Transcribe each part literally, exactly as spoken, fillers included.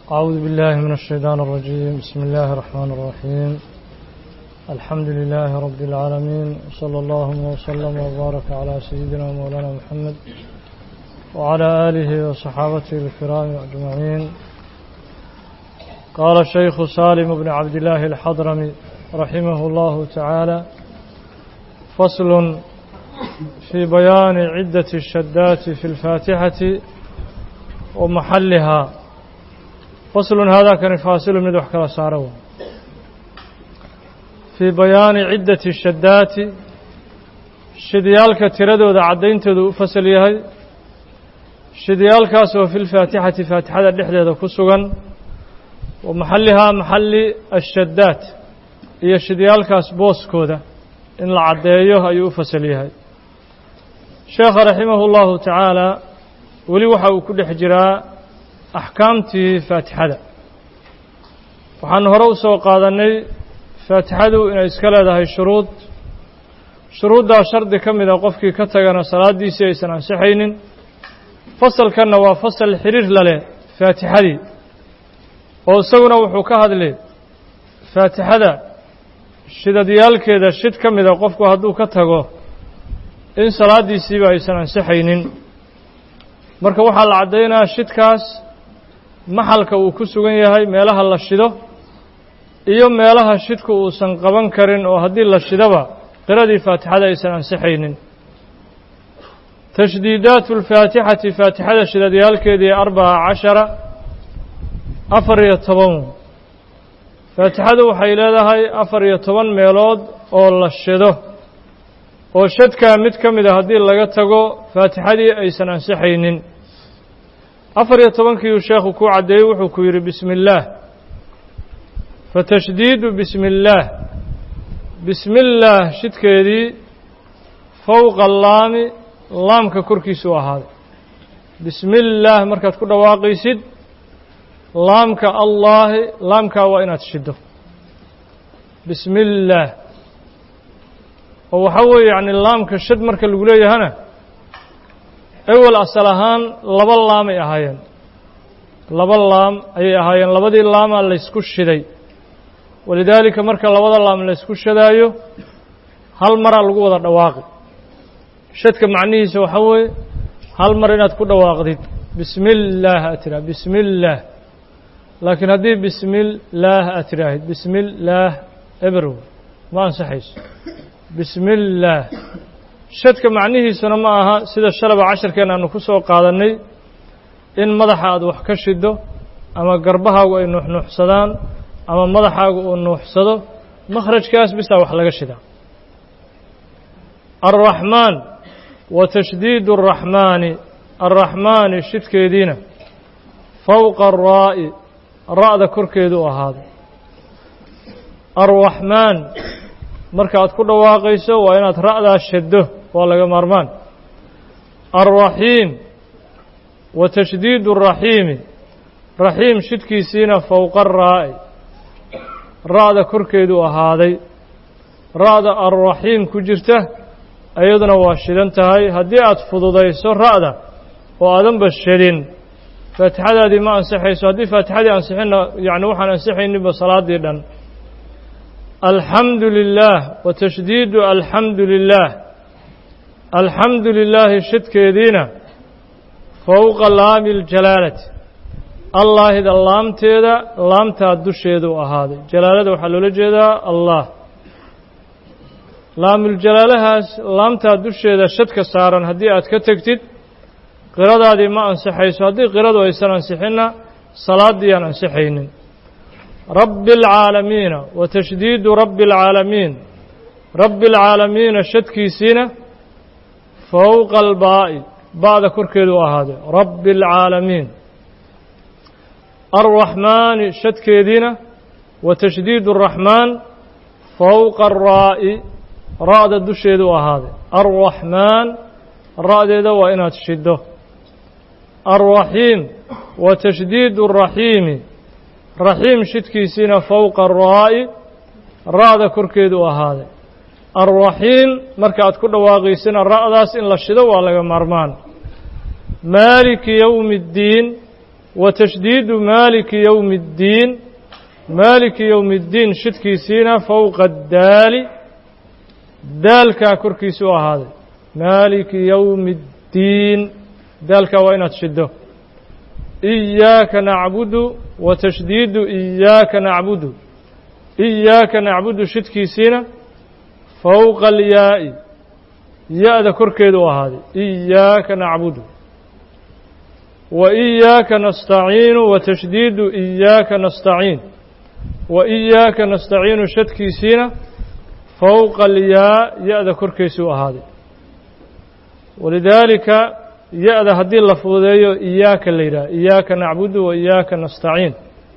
أعوذ بالله من الشيطان الرجيم. بسم الله الرحمن الرحيم. الحمد لله رب العالمين، وصلى الله وسلم وبارك على سيدنا مولانا محمد وعلى آله وصحابته الكرام أجمعين. قال الشيخ سالم بن عبد الله الحضرمي رحمه الله تعالى: فصل في بيان عدة الشدات في الفاتحة ومحلها. فصل هذا كان فاصل من وحكى ساروا في بيان عدة الشدات شديالك تردو ذا عدين تدو فصل يهي شديالك سو في الفاتحة فاتحة الدحدة ذا كسوغا ومحلها محل الشدات هي شديالك بوس كودا إن العديه أيو فصل يهي. شيخ رحمه الله تعالى ولي وحاو كل حجراء أحكامتي فاتحة وحن هرو سو قادني فاتحة إن إسكالا ده الشروط شروط ده شرط كم إذا قفكي كتغنا صلاة دي سيسان عن سحين فصل كان وفصل الحرير للي فاتحة دي وصونا وحوكا هذا لي فاتحة شد ديالك ده شد كم إذا قفكو هدو كتغو إن صلاة دي سيبا يسان عن سحين marka waxaa la cadeynaa shidkaas maxalka uu ku sugan yahay meelaha la shido iyo meelaha shidku uusan qaban karin oo haddii la shidaba qiradii faatixada aysan ansixaynin. tashdiidaatu alfaatixati faatixada shidadiyaalkeedii arbaca cashara afar iyo toban faatixadu waxay leedahay afar iyo toban meelood oo la shido oo shadka mid ka mid a haddii laga tago faatixadii aysan ansixaynin. afar iyo tobankii uu sheekhu ku caddeeyey wuxuu ku yidhi bismi illaah fatashdiidu bismi illaah bismi illaah shidkeedii fowqa laami laamka korkiisu ahaaday. bismi illaah markaad ku dhawaaqaysid laamka allaahi laamkaa waa inaad shiddo bismi illaah oo waxaa weeye yacni laamka shad marka lagu leeyahana ewel asal ahaan laba laam ay ahaayeen laba laam ayay ahaayeen labadii laamaa laysku shiday walidaalika marka labada laam laysku shadaayo hal maraa lagu wada dhawaaqi. shadka macnihiisa waxaa weeye hal mar inaad ku dhawaaqdid bismi illaah aad tiraah bismi illaah. laakiin haddii bismi illaah aad tiraahid bismi illaah eberow ma ansaxayso. bismi illaah shadka macnihiisuna ma aha sida shalaba casharkeen aanu ku soo qaadannay in madaxa aad wax ka shiddo ama garbahaagu ay nuuxnuuxsadaan ama madaxaagu uu nuuxsado makhrajkaas bisaa wax laga shidaa. alraxmaan wa tashdiidu araxmaani arraxmaani shidkeediina fowqa araa'i ra'da korkeedu u ahaaday. arraxmaan marka aad ku dhawaaqayso waa inaad ra'daa shaddo waa laga maarmaan. alraxiim wa tashdiidu araxiimi raxiim shidkiisiina fowqa araa'i ra'da korkeedu ahaaday. ra'da alraxiim ku jirta iyaduna waa shidan tahay. haddii aad fududayso ra'da oo aadanba shadin faatixadaadii ma ansixayso. haddii faatixadii ansixinna yacni waxaan ansixayninba salaaddii dhan. alxamdu lilaah wa tashdiidu alxamdu lilaah alxamdu lilaahi shidkeediina fowqa laami aljalaalati allaahida laamteeda laamtaa dusheeda u ahaaday. jalaalada waxaa loola jeedaa allah. laamulجalaalahaas laamtaa dusheeda shadka saaran haddii aad ka tegtid qiradaadii ma ansixayso. haddii qiradu aysan ansixinna salaaddii aan ansixaynin. رب العالمين وتشديد رب العالمين رب العالمين شدكيسينا فوق الباء بعد كركيدو هذا رب العالمين. الرحمن شدكيدينا وتشديد الرحمن فوق الراء راء الدشيدو هذا الرحمن راء ذا وإنها تشده. الرحيم وتشديد الرحيم raxiim shidkiisiina fowqa araa'i ra'da korkeedu u ahaaday. alraxiim marka aad ku dhawaaqaysina ra'daas in la shido waa laga maarmaan. maaliki yowmi اddiin وتشديد مالك يوم الدين مالك يوم الدين شدكيسينا فوق الدال دالكا كركيسو هذا مالك يوم الدين دالكا وين تشده إياك نعبد وتشديد إياك نعبد إياك نعبد شدكيسينا فوق الياء ياء ذا كركيدو هذا إياك نعبد وإياك نستعين وتشديد إياك نستعين وإياك نستعين شدكيسينا فوق الياء ياء ذا كركيسو هذا ولذلك ياء ذا هدي اللفظية إياك الليلة إياك نعبد وإياك نستعين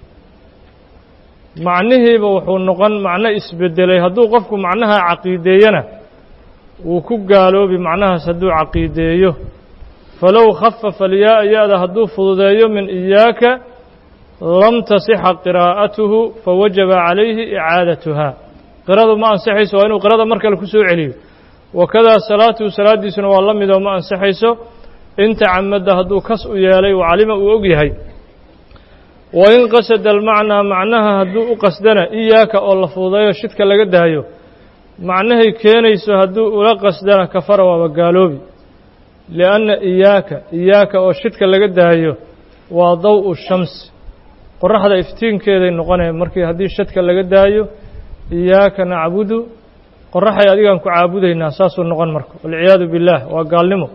معنيه بوحو النقن معنى اسبدلي هدو قفكو معناها عقيدينا وكو قالوا بمعناها سدو عقيديه فلو خفف الياء ياء ذا هدو فضيو من إياك لم تصح قراءته فوجب عليه إعادتها قراءة ما أنسحيسو وإنه قراءة مركة لكسو عليه وكذا صلاة وصلاة دي سنو والله مدو ما أنسحيسو انت عمد هدو كسو يالي وعلم وأقيهي وإن قصد المعنى معناها هدو قصدنا إياك أولا فضيو شدك لقدهيو معناه كينيسو هدو أولا قصدنا كفر وبقالوبي لأن إياك إياك أو شدك لقدهيو وضوء الشمس قرح هذا افتين كذا النقطة مركي هدي شدك لقدهيو إياك نعبد قرح يديك أنك عابده الناساس النقطة مركو والعياذ بالله وقال لمو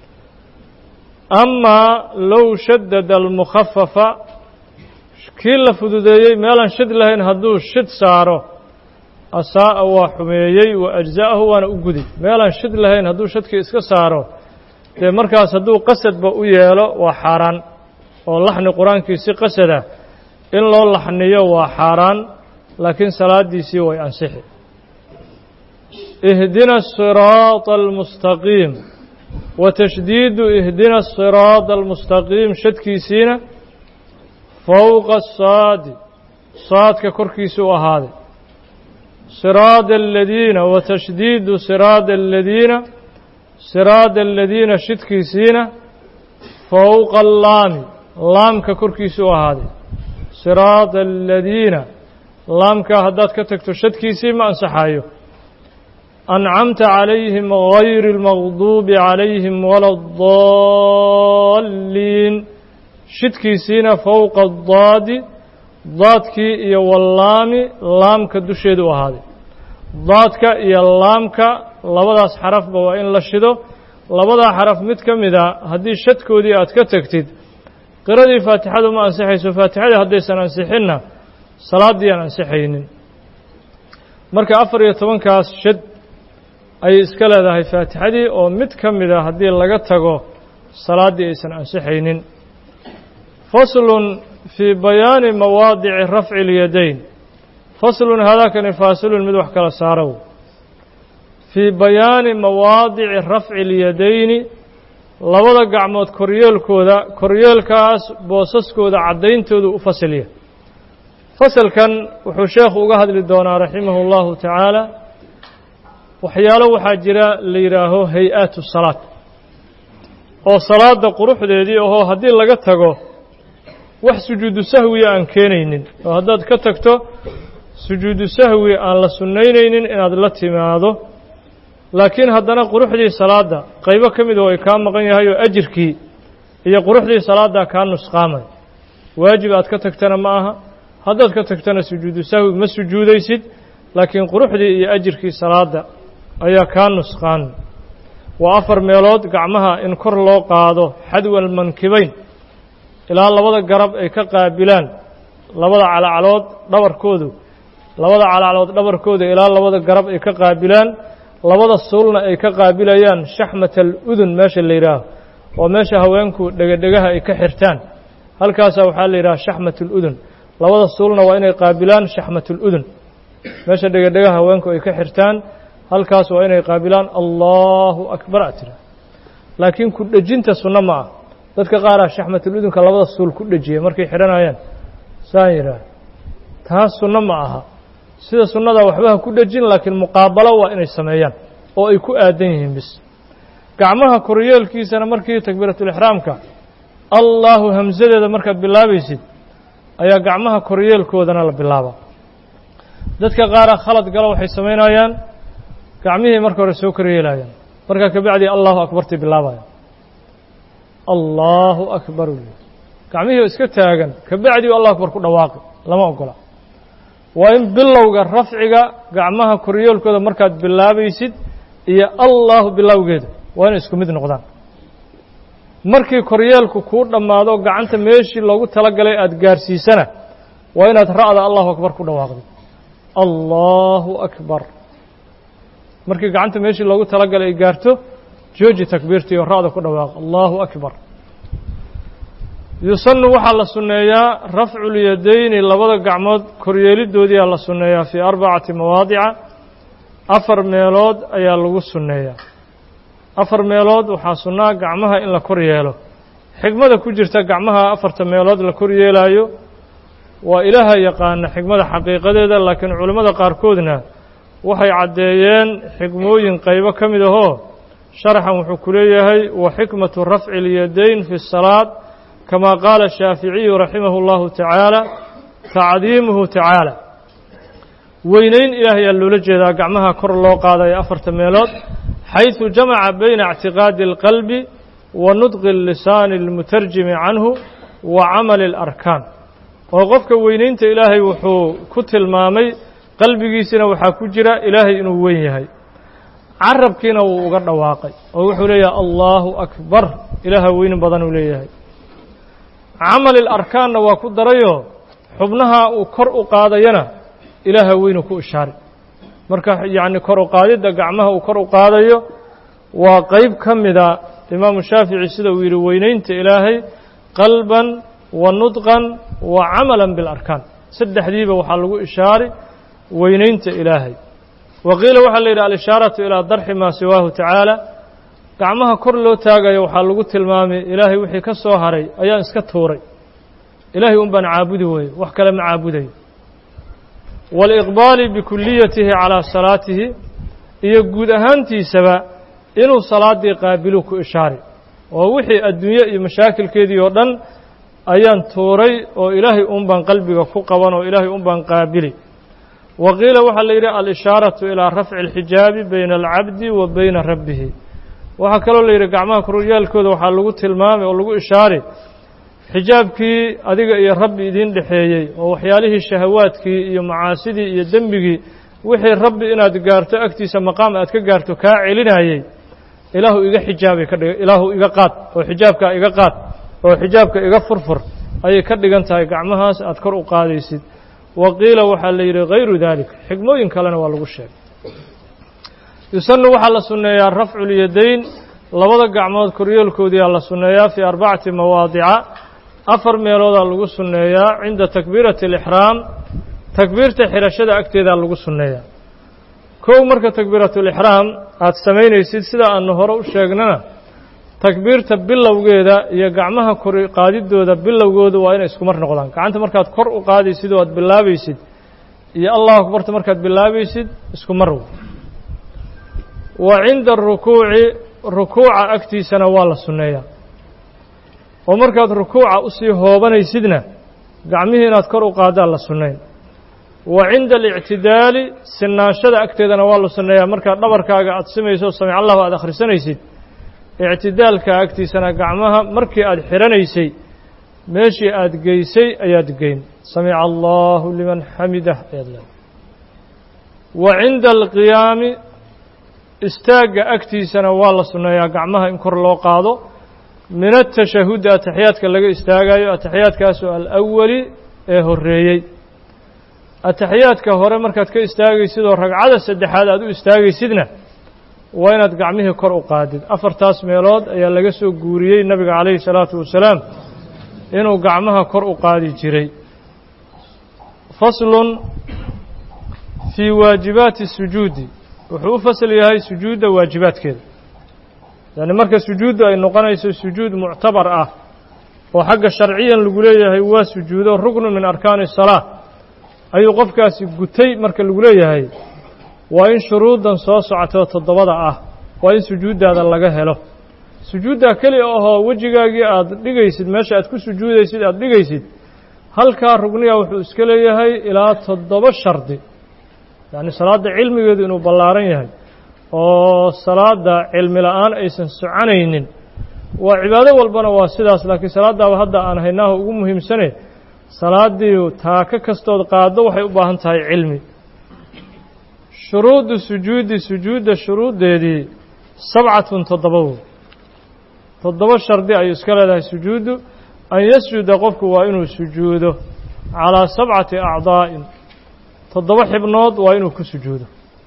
أما لو شدد المخفف كل فدودي مالا شد لهن هدو شد ساره أساء وحميي وأجزاءه وأنا أقدي مالا شد لهن هدو شد كيسك ساره ده مركز هدو قصد بأوياله وحاران واللحن القرآن كيسي قصده إن الله لحنيه وحاران لكن صلاة دي سيوي أنسحي اهدنا الصراط المستقيم وتشديد اهدنا الصراط المستقيم شد كيسينا فوق الصاد صاد ككركيسو هذا صراط الذين وتشديد صراط الذين صراط الذين شدكيسين فوق اللام لام ككركيسو هذا صراط الذين لام كهدات كتكتو شدكيسين ما انسحايو أنعمت عليهم غير المغضوب عليهم ولا الضالين شدكيسين فوق الضاد ضادك يا واللام لام كدشيدو هذا ضادك يا لامك labadaas xarafba waa in la shido labada xaraf mid kamida hadii shadkoodii aad ka tagtid qiradii faatixadu ma ansaxayso faatixada hadaysan ansixinna salaadii aan ansixaynin marka afar iyo toban kaas shad ay iska leedahay faatixadii oo mid kamida hadii laga tago salaadii aysan ansixaynin faslun fi bayaani mawaadi'i raf'i al-yadayn faslun hada kan fasilun mid wax kala saaro في بيان مواضع رفع اليدين لبدا gacmood koryeelkooda koryeelkaas boosaskooda cadeeyntooda u fasiliya fasalkan wuxuu sheekhu uga hadli doonaa rahimahullahu ta'ala waxyaalo waxa jira la yiraaho hay'atu salaat oo salaada quruxdeedii oo hadii laga tago wax sujuudu sahwi aan keenaynin oo hadaad ka tagto sujuudu sahwi aan la sunnaynin inaad la timaado laakiin haddana quruxdii salaada qaybo kamid oo ay ka maqan yahay oo ajirkii iyo quruxdii salaada ka nusqaamay waajib aad ka tagtana ma aha haddaad ka tagtana sujuudu sahwi ma sujuudaysid laakiin quruxdii iyo ajirkii salaada ayaa ka nusqaan waa afar meelood gacmaha in kor loo qaado xadwal mankibayn ilaa labada garab ay ka qaabilaan labada calacalood dhabarkoodu labada calacalood dhabarkooda ilaa labada garab ay ka qaabilaan labada suulna ay ka qaabilayaan shaxmatal udun meesha la yiraahdo oo meesha haweenku dhagadhagaha ay ka xirtaan halkaas waxa la yiraahdaa shaxmatul udun labada suulna waa inay qaabilaan shaxmatul udun meesha dhagadhagaha haweenku ay ka xirtaan halkaas waa inay qaabilaan Allahu akbar atira laakiin ku dhajinta sunna ma ah dadka qaar ah shaxmatul udunka labada suul ku dhajiye markay xiranayaan saayira taas sunna ma aha sida sunnada waxba ku dhajin laakiin muqaabalo waa inay sameeyaan oo ay ku aadan yihiin bis gacmaha koryeelkiisana markii takbiratul ihraamka allahu hamsadeeda markaad bilaabaysid ayaa gacmaha koryeelkoodana la bilaaba. dadka qaara khalad galo waxay samaynayaan gacmihii marka hore soo koryeelayaan, markaa kabacdii allahu akbartii bilaabayaan. allahu akbar gacmihii iska taagan kabacdii allahu akbar ku dhawaaqi lama ogola. waa in bilowga rafciga gacmaha koryeelkooda markaad bilaabaysid iyo allahu bilowgeeda waa inay isku mid noqdaan. markii koryeelku kuu dhammaado gacanta meeshii loogu talagalay aad gaarsiisana waa inaad ra'da allahu akbar ku dhawaaqdo. allahu akbar markii gacanta meeshii loogu talagalay ay gaarto jooji takbiirtii oo ra'da ku dhawaaq allahu akbar. yusannu waxaa la sunneeyaa rafcu lyadayni labada gacmood koryeelidoodiyaa la sunneeyaa fii arbacati mawaadica afar meelood ayaa lagu sunneeyaa. afar meelood waxaa sunnaa gacmaha in la kor yeelo. xigmada ku jirta gacmaha afarta meelood la kor yeelaayo waa ilaaha yaqaana xigmada xaqiiqadeeda, laakiin culimmada qaarkoodna waxay caddeeyeen xikmooyin qaybo ka mid ahoo sharaxan wuxuu ku leeyahay wa xikmatu rafci اlyadayn fi الsalaad kama qaala الshaaficiyu raximahu اllahu tacaala tacdiimuhu tacaala. weynayn ilaahay aa loola jeedaa gacmaha kor loo qaadayo afarta meelood xayثu jamaca bayna اctiqaadi اlqalbi wa nudqi lisaani اlmutarjimi canhu wa camali اlarkaan. oo qofka weynaynta ilaahay wuxuu ku tilmaamay qalbigiisina waxaa ku jira ilaahay inuu weyn yahay, carabkiina wuu uga dhawaaqay oo wuxuu leeyahay allahu akbar, ilaaha weynin badan uu leeyahay. camali اlarkaanna waa ku darayoo xubnaha uu kor u qaadayana ilaaha weynu ku ishaaray. marka yacni kor u qaadidda gacmaha uu kor u qaadayo waa qayb ka mida imaamu shaafici sida uu yidhi weynaynta ilaahay qalban wa nudqan wa camalan biاlarkaan. saddexdiiba waxaa lagu ishaaray weynaynta ilaahay. wa qiila waxaa la yidhi alishaaratu ilaa darxi maa siwaahu tacaala, gacmaha kor loo taagayo waxaa lagu tilmaamay ilaahay wixii ka soo haray ayaan iska tuuray, ilaahay un baan caabudi weeye, wax kale ma caabudayo. waaliqbaali bikuliyatihi calaa salaatihi, iyo guud ahaantiisaba inuu salaaddii qaabilu ku ishaaray oo wixii adduunye iyo mashaakilkeedii oo dhan ayaan tuuray oo ilaahay un baan qalbiga ku qaban oo ilaahay un baan qaabili. wa qiila waxaa la yidhi alishaaratu ilaa rafci اlxijaabi bayna alcabdi wa bayna rabbihi. waxaa kaloo la yidhi gacmaha koryaalkooda waxaa lagu tilmaamay oo lagu ishaaray xijaabkii adiga iyo rabbi idiin dhexeeyey oo waxyaalihii shahawaadkii iyo macaasidii iyo dembigii wixii rabbi inaad gaarto agtiisa maqaam aad ka gaarto kaa celinayey ilaahu iga xijaabay ka dhig ilaahu iga qaad oo xijaabkaa iga qaad oo xijaabka iga furfur ayay ka dhigan tahay gacmahaas aad kor u qaadaysid. wa qiila waxaa la yidhi hayru dalik, xigmooyin kalena waa lagu sheegay. yusannu waxaa la sunneeyaa rafcu lyadayn labada gacmood koryeelkoodiyaa la sunneeyaa fii arbacati mawaadica afar meeloodaa lagu sunneeyaa cinda takbiirati alixraam, takbiirta xidhashada agteedaa lagu sunneeyaa. kow marka takbiiratulixraam aad samaynaysid sida aanu hore u sheegnana takbiirta bilowgeeda iyo gacmaha kor qaadiddooda bilowgooda waa inay isku mar noqdaan. gacanta markaad kor u qaadaysid oo aad bilaabaysid iyo allahu akbarta markaad bilaabaysid isku mar. wa cinda arukuuci rukuuca agtiisana waa la sunneeyaa oo markaad rukuuca usii hoobanaysidna gacmihii inaad kor u qaadaan la sunnayn. wa cinda alictidaali sinaanshada agteedana waa la sunneeyaa markaad dhabarkaaga aad simayso samic allahu aad akhrisanaysid ictidaalka agtiisana gacmaha markii aad xidhanaysay meeshii aad geysay ayaad geyn samica allahu liman xamidah ayaad leedahay. wa cinda alqiyaami istaagga agtiisana waa la sunneeyaa gacmaha in kor loo qaado min atashahudi ataxiyaadka laga istaagayo, ataxiyaadkaasoo alawali ee horreeyey. ataxiyaadka hore markaad ka istaagaysid oo ragcada saddexaad aad u istaagaysidna waa inaad gacmihii kor u qaadid. afartaas meelood ayaa laga soo guuriyey nabiga calayhi salaatu wasalaam inuu gacmaha kor u qaadi jiray. faslun fii waajibaati sujuudi, wuxuu u fasal yahay sujuudda waajibaadkeeda. yani marka sujuuddu ay noqonayso sujuud muctabar ah oo xagga sharciyan lagu leeyahay waa sujuudo ruknu min arkaani الsalaa ayuu qofkaasi gutay marka lagu leeyahay waa in shuruudan soo socoto toddobada ah waa in sujuuddaada laga helo. sujuuddaa keli ahoo wejigaagii aad dhigaysid meesha aad ku sujuudaysid aad dhigaysid halkaa rugniga wuxuu iska leeyahay ilaa toddoba shardi yacni salaadda cilmigeedu inuu ballaaran yahay oo salaadda cilmi la'aan aysan soconaynin waa cibaado walbana waa sidaas laakiin salaaddaaba hadda aan haynaaho ugu muhiimsane salaaddii taaka kastood qaaddo waxay u baahan tahay cilmi shuruudu sujuudi sujuudda shuruuddeedii sabcatun toddoba wey toddoba shardi ayuu iska leedahay sujuuddu an yasjuda qofku waa inuu sujuudo calaa sabcati acdaa'in toddoba xibnood waa inuu ku sujuudo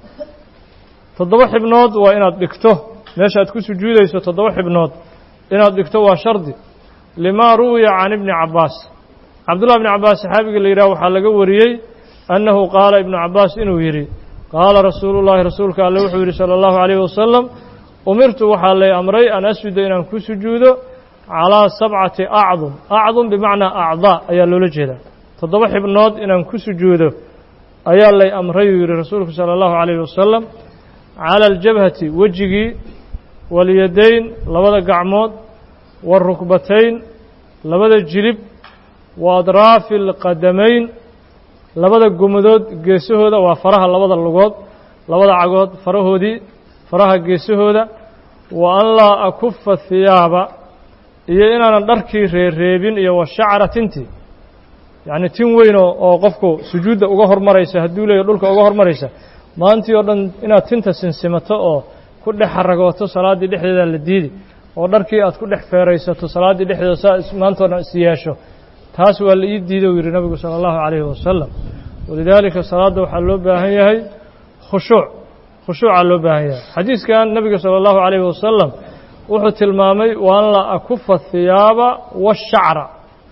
toddoba xibnood waa inaad dhigto meesha aad ku sujuudayso toddoba xibnood inaad dhigto waa shardi limaa ruwiya can ibni cabbaas cabdullah ibni cabbaas saxaabiga la yidhaha waxaa laga wariyey annahu qaala ibnu cabbaas inuu yidhi qaala rasuulu llaahi rasuulka alle wuxuu yidhi sala allahu calayhi wasalam umirtu waxaa lay amray an asjuda inaan ku sujuudo calaa sabcati acdum acdum bimacnaa acdaa ayaa loola jeedaa toddoba xibnood inaan ku sujuudo ayaa lay amray uu yidhi rasuulku sala allahu calayhi wasalam cala aljabhati wejigii walyadayn labada gacmood waarukbatayn labada jilib wa adraafi alqadamayn labada gomadood geesahooda waa faraha labada lugood labada cagood farahoodii faraha geesahooda wa an laa akufa hiyaaba iyo inaanan dharkii reereebin iyo wa shacra tintii yacni tin weyn oo qofku sujuudda uga hormaraysa hadduu leeyahy dhulka uga hormaraysa maantii oo dhan inaad tinta sinsimato oo ku dhex xaragooto salaaddii dhexdeeda la diidi oo dharkii aad ku dhex feeraysato salaaddii dhexdeeda saa maantoo dhan is yeesho taas waa la ii diiday uu yidhi nabigu sala allahu calayhi wasalam walidaalika salaadda waxaa loo baahan yahay khushuuc khushuucaa loo baahan yahay xadiiskan nabiga sala allahu calayhi wasalam wuxuu tilmaamay wa an laa akufa hiyaaba washacra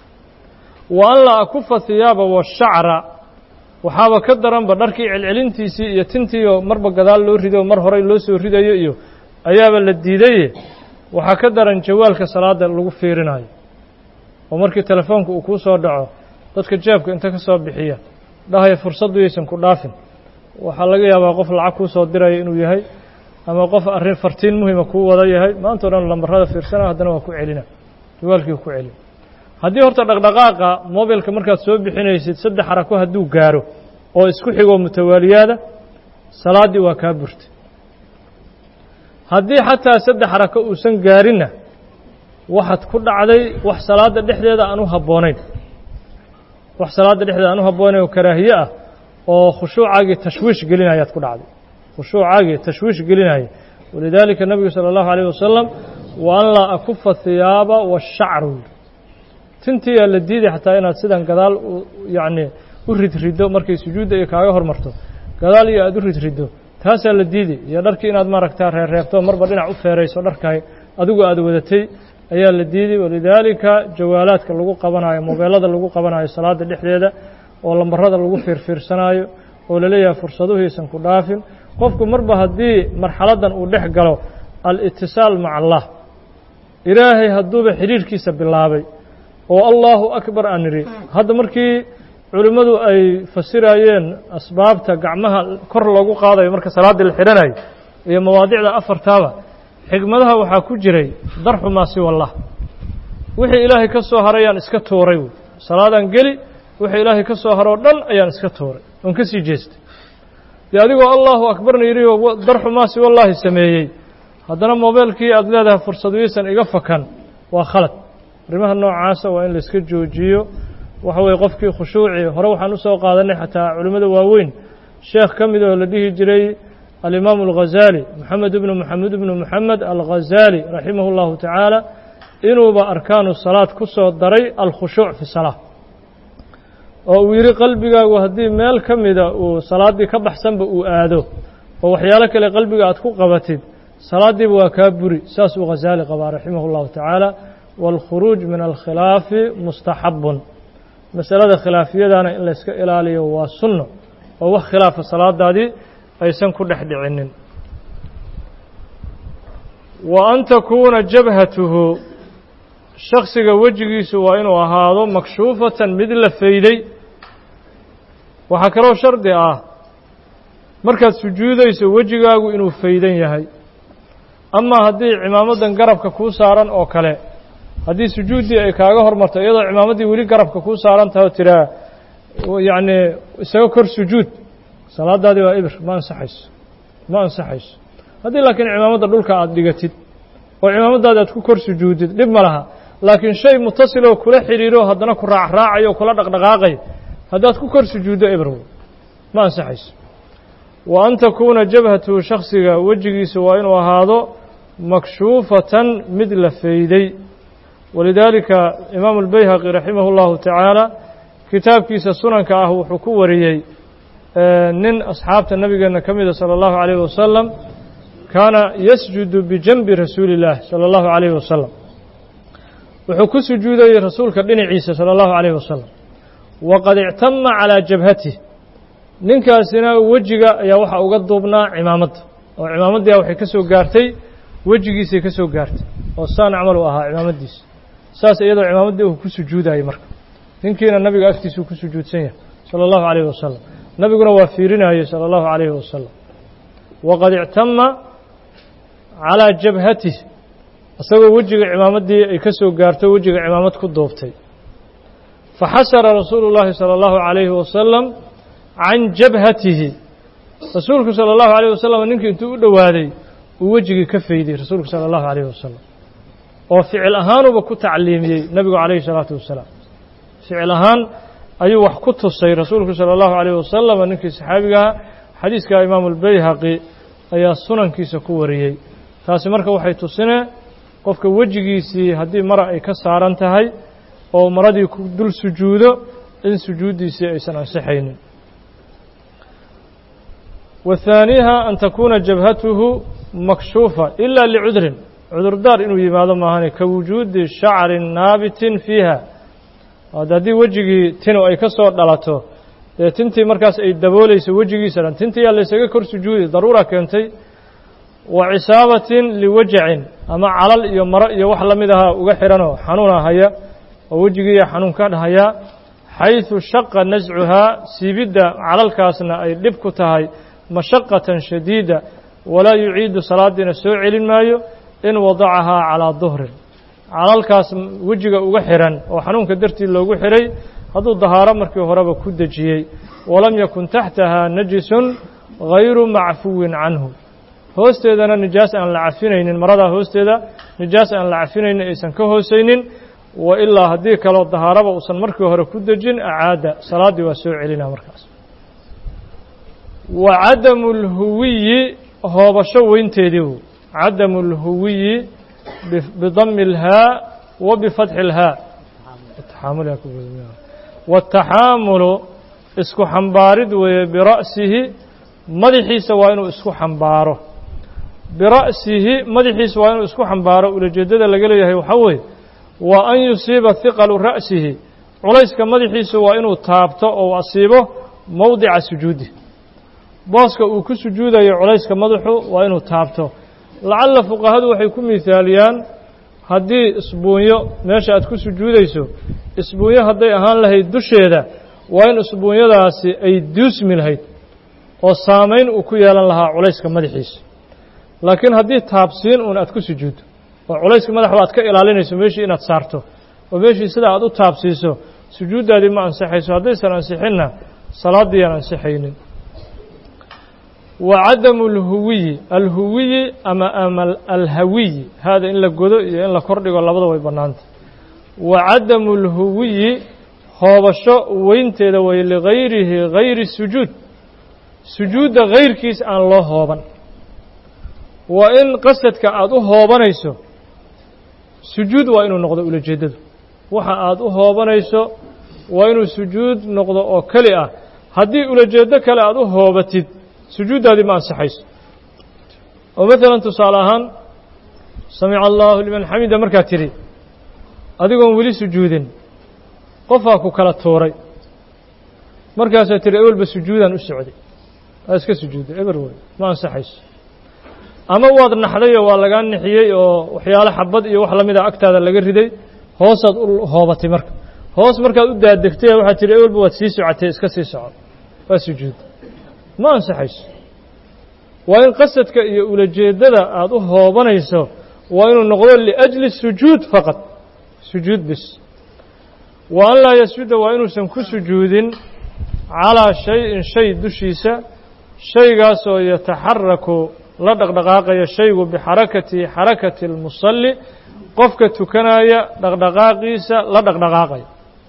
wa an laa akufa hiyaaba washacra waxaaba ka daranba dharkii celcelintiisii iyo tintiioo marba gadaal loo rido mar horey loo soo ridayo iyo ayaaba la diidaye waxaa ka daran jawaalka salaadda lagu fiirinayo oo markii telefoonka uu kuu soo dhaco dadka jeebka inta ka soo bixiya dhahaya fursaddu yaysan ku dhaafin waxaa laga yaabaa qof lacag kuu soo diraya inuu yahay ama qof arrin fartiin muhima kuu wada yahay maanta o dhan lambarrada fiirsana haddana waa ku celina jawaalkii ku celin haddii horta dhaqdhaqaaqa mobilka markaad soo bixinaysid saddex xarako hadduu gaaro oo isku xigoo mutawaaliyaada salaaddii waa kaa burtay haddii xataa saddex xarako uusan gaarinna waxaad ku dhacday wax salaadda dhexdeeda aan u habboonayn wax salaadda dhexdeeda aan u habboonayn oo karaahiye ah oo khushuucaagii tashwiish gelinayaad ku dhacday khushuucaagii tashwiish gelinaya walidaalika nabigu sala allahu calayh wasalam wa an laa akufa hiyaaba washacru tintii aa la diiday xataa inaad sidan gadaal yacni u ridriddo markay sujuudda iyo kaaga hormarto gadaal iyo aada u ridriddo taasaa la diiday iyo dharkii inaad maaragtaa reerreebto marba dhinac u feerayso dharkaay adigu aada wadatay ayaa la diiday walidaalika jawaalaadka lagu qabanayo mobeelada lagu qabanayo salaadda dhexdeeda oo lambarrada lagu fiirfiirsanaayo oo laleeyahay fursaduhiisan ku dhaafin qofku marba haddii marxaladdan uu dhex galo al-itisaal maca allah ilaahay hadduuba xidhiirhkiisa bilaabay oo allaahu akbar aan nidhi hadda markii culimmadu ay fasirayeen asbaabta gacmaha kor loogu qaadayo marka salaaddii la xidhanayo iyo mawaadicda afartaaba xigmadaha waxaa ku jiray darxu maa siwa allah wixii ilaahay ka soo haray ayaan iska tuuray salaadaan geli wixii ilaahay ka soo haroo dhan ayaan iska tuuray oon ka sii jeestay dee adigoo allaahu akbarna yidhi oo darxu maa siwa allaahi sameeyey haddana mobeelkii aad leedahay fursaduyaysan iga fakan waa khalad arrimaha noocaasa waa in layska joojiyo waxa weeye qofkii khushuuci hore waxaan u soo qaadanay xataa culimmada waaweyn sheekh ka mid oo la dhihi jiray alimaamu alghazaali moxamed ibnu moxamed ibnu moxamed alghazaali raximahu llahu tacaala inuuba arkaanu salaad ku soo daray alkhushuuc fi salaa oo uu yidhi qalbigaagu haddii meel ka mida uu salaaddii ka baxsanba uu aado oo waxyaalo kale qalbiga aad ku qabatid salaaddiiba waa kaa buri saasuu ghazaali qabaa raximah llahu tacaala waalkhuruuj min alkhilaafi mustaxabun masalada khilaafiyadana in layska ilaaliyo waa sunno oo wax khilaafa salaadaadii aysan ku dhex dhicinin wa an takuuna jabhatuhu shaksiga wejigiisu waa inuu ahaado makshuufatan mid la fayday waxaa kaloo shardi ah markaad sujuudayso wejigaagu inuu faydan yahay أما هدي عمامة قربك كو ساران أو كلا هدي سجودي أي كاغا هرمرت أيضا عمامة ولي قربك كو ساران تهو ترى يعني سيكر سجود صلاة هذه وإبر ما انصحيش ما انصحيش هذه لكن عمامة دولك عاد دقتid وعمامة هذا تكر سجود لما لها لكن شيء متصل وكل حريره هذا كل راع راعي وكل دقدقاقي هذا تكر سجود إبره ما انصحيش وأن تكون جبهة شخصك وجهي سواء وهذا مكشوفة مثل فيدي ولذلك إمام البيهقي رحمه الله تعالى كتاب كيس السنن كأهو حكو وريي نن أصحاب النبي كميد صلى الله عليه وسلم كان يسجد بجنب رسول الله صلى الله عليه وسلم وحكو سجود رسول كبن عيسى صلى الله عليه وسلم وقد اعتم على جبهته ننكاسنا وجهه يا وحا uga duubnaa cimaamad oo cimaamada waxay ka soo gaartay wajigiisa ka soo gaartay oo saan amal u ahaa cimaamadiis saas iyadoo cimaamada uu ku sujuuday marka ninkiina nabiga agtiisa ku sujuudsan yahay sallallahu alayhi wasallam nabiguna waa fiirinayay sallallahu alayhi wasallam waqad i'tamma ala jabhatihi asagoo wajiga cimaamadii ay ka soo gaartay wajiga cimaamad ku duubtay فحسر رسول الله صلى الله عليه وسلم عن جبهته رسولك صلى الله عليه وسلم نينك انتو دواادي ووجهي كفيدي رسولك صلى الله عليه وسلم وفعل اهان وبكو تعليمي نبي عليه الصلاه والسلام فعل اهان ايو wax ku tusay rasuulku sallallahu alayhi wasallam ninkii saxaabiga xadiiska imaam al-bayhaqi ayaa sunankiisa ku wariyay taasi marka waxay tusinay qofka wajigiisii hadii mar ay ka saaran tahay oo maradii ku dul sujuudo in sujuudiisii aysan ansixaynin والثانيها أن تكون جبهته مكشوفة إلا لعذر عذر دار إنه يماذا ماهني كوجود شعر نابت فيها هذا دي وجهي تنو أي كسر دلته تنتي مركز أي دبوليس وجهي سلام تنتي اللي سيكر سجودي ضرورة كنتي وعصابة لوجع أما على يمرأ يوحل مدها وغحرنا حنونها هيا ووجهي حنون كان هيا حيث شق نزعها سيبدا على الكاسنا أي لبكتها مشقة شديدة ولا يعيد صلاة سوء المايو إن وضعها على ظهر على الكاس وجهه وغحرا وحنون كدرتي لو غحري هذا الظهار مركي هرب كدجيي ولم يكن تحتها نجس غير معفو عنه هوستيدنا نجاس أن لعفينين المرضى هوستيدا نجاس أن لعفينين إيسان كهوسينين وإلا هديك لو الظهار وصل مركي هرب كدجين أعاد صلاة وسوء لنا مركز وعدم الهوي هو بشوين تيديو عدم الهوي بضم الهاء وبفتح الهاء التحامل والتحامل اسكو حنبارد برأسه مدحي سواء اسكو حنباره برأسه مدحي سواء اسكو حنباره ولجدد لقليه وحوي وأن يصيب ثقل رأسه وليس كمدحي سواء تابته أو أصيبه موضع سجوده booska uu ku sujuudayo culayska madaxu waa inuu taabto lacalla fuqahadu waxay ku miisaaliyaan haddii isbuunyo meesha aad ku sujuudayso isbuunyo hadday ahaan lahayd dusheeda waa in isbuunyadaasi ay duusmi lahayd oo saamayn uu ku yeelan lahaa culayska madaxiisa laakiin haddii taabsiin uun aad ku sujuuddo oo culayska madaxda aad ka ilaalinayso meeshii inaad saarto oo meeshii sida aad u taabsiiso sujuuddaadii ma ansixayso haddaysan ansixinna salaaddii aan ansixaynin وعدم الهوي الهوي أما أما الهوي هذا إن لقدو إن لكردق ولا بدو يبنانت وعدم الهوي هو شيء وين تدوي لغيره غير السجود سجود غير كيس عن الله هابن وإن قصدك أدو هابنيسو سجود وإنه نقض إلى جدد وح أدو هابنيسو وإنه سجود نقض أو كلئة هدي إلى جدد كلا أدو هابتد سجود هذه ما أنصحيس ومثلا تصالحان سمع الله لمن حمد مركاتري أديكم ولي سجود قفاكو كلا توري مركاتري أول بسجودا السعودي أسك سجود إبرون ما أنصحيس أما واد النحلية واللقان نحيي وحيال حبض يوحلا ماذا أكتاد اللقر ردي هوس هوبتي مرك هوس مركات أبدا الدكتير وحتري أول بوات سيسو عتي إسك سيسو وسجود ما أنصحيش وإن قصدك إلى جيدة أدوه بنيسو وإن النقض لأجل السجود فقط سجود بس وأن لا يسجد وإن سنكو سجود على شيء شيء دشيسة شيء قاسو يتحرك لدق دقاقيا شيء بحركة حركة المصلي قفك تكنايا دق دقاقيسة لدق دقاقيا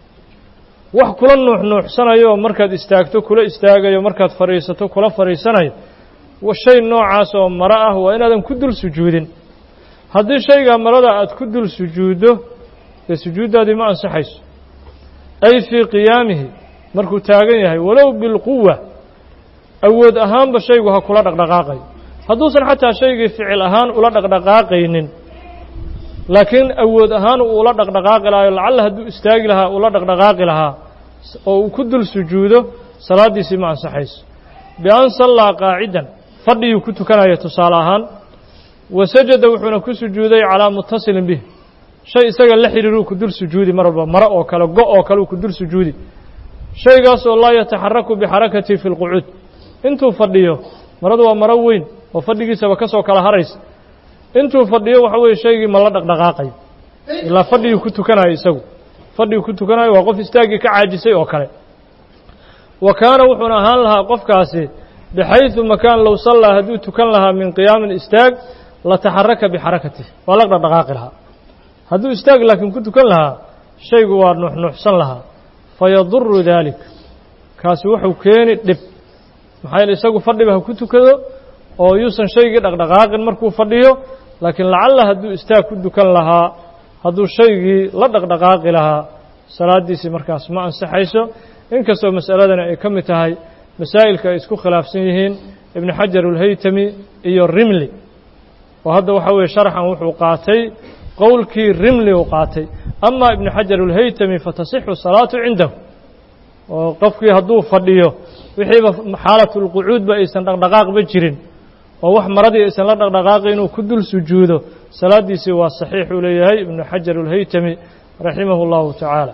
wax kula nuux nuuxsanayo markaad istaagto kula istaagayo markaad fariisato kula fariisanayo wa shay noocaas oo mara ah waa inaadan ku dul sujuudin haddii shayga marada aad ku dul sujuudo ee sujuudaadii ma ansaxayso ay fii qiyaamihi markuu taagan yahay walow bilquwa awood ahaanba shaygu ha kula dhaqdhaqaaqayo hadduusan xataa shaygii ficil ahaan ula dhaqdhaqaaqaynin laakiin awood ahaan uu ula dhaqdhaqaaqi lahayo lacalla hadduu istaagi lahaa ula dhaqdhaqaaqi lahaa oo uu ku dul sujuudo salaaddiisii ma ansaxayso bian sallaa qaacidan fadhiyuu ku tukanaya tusaale ahaan wa sajada wuxuuna ku sujuuday calaa muttasilin bih shay isaga la xidhiiruu ku dul sujuudi mar walba maro oo kale go oo kale uu ku dul sujuudi shaygaasoo laa yataxaraku bixarakati fi lqucuud intuu fadhiyo maradu waa maro weyn oo fadhigiisaba ka soo kala haraysa intuu fadhiyo waxa weeye shaygii ma la dhaqdhaqaaqayo ilaa fadhiyuu ku tukanayo isagu fadhiyuu ku tukanayo waa qof istaagii ka caajisay oo kale wa kaana wuxuuna ahaan lahaa qofkaasi bixayثu makaan low sallaa hadduu tukan lahaa min qiyaamin istaag lataxaraka bixarakatih waa la dhaqdhaqaaqi lahaa hadduu istaag laakiin ku tukan lahaa shaygu waa nuuxnuuxsan lahaa fayaduru daalik kaasi wuxuu keeni dhib maxaa yeele isagu fadhiba ha ku tukado oo yuusan shaygii dhaqdhaqaaqin markuu fadhiyo laakiin lacalla hadduu istaag ku dukan lahaa hadduu shaygii la dhaqdhaqaaqi lahaa salaaddiisii markaas ma ansaxayso inkastoo mas'aladani ay ka mid tahay masaa'ilka ay isku khilaafsan yihiin ibnu xajar ulhaytami iyo rimli oo hadda waxa weeye sharxan wuxuu qaatay qowlkii rimli uu qaatay ama ibnu xajar ulhaytami fatasixu salaatu cindahu oo qofkii hadduu fadhiyo wixiiba xaalatulqucuudba aysan dhaqdhaqaaqba jirin oo wax maradii aysan la dhaqdhaqaaqi inuu ku dul sujuudo salaaddiisii waa saxiix uu leeyahay ibnu xajar ulhaytami raximahu اllahu tacaala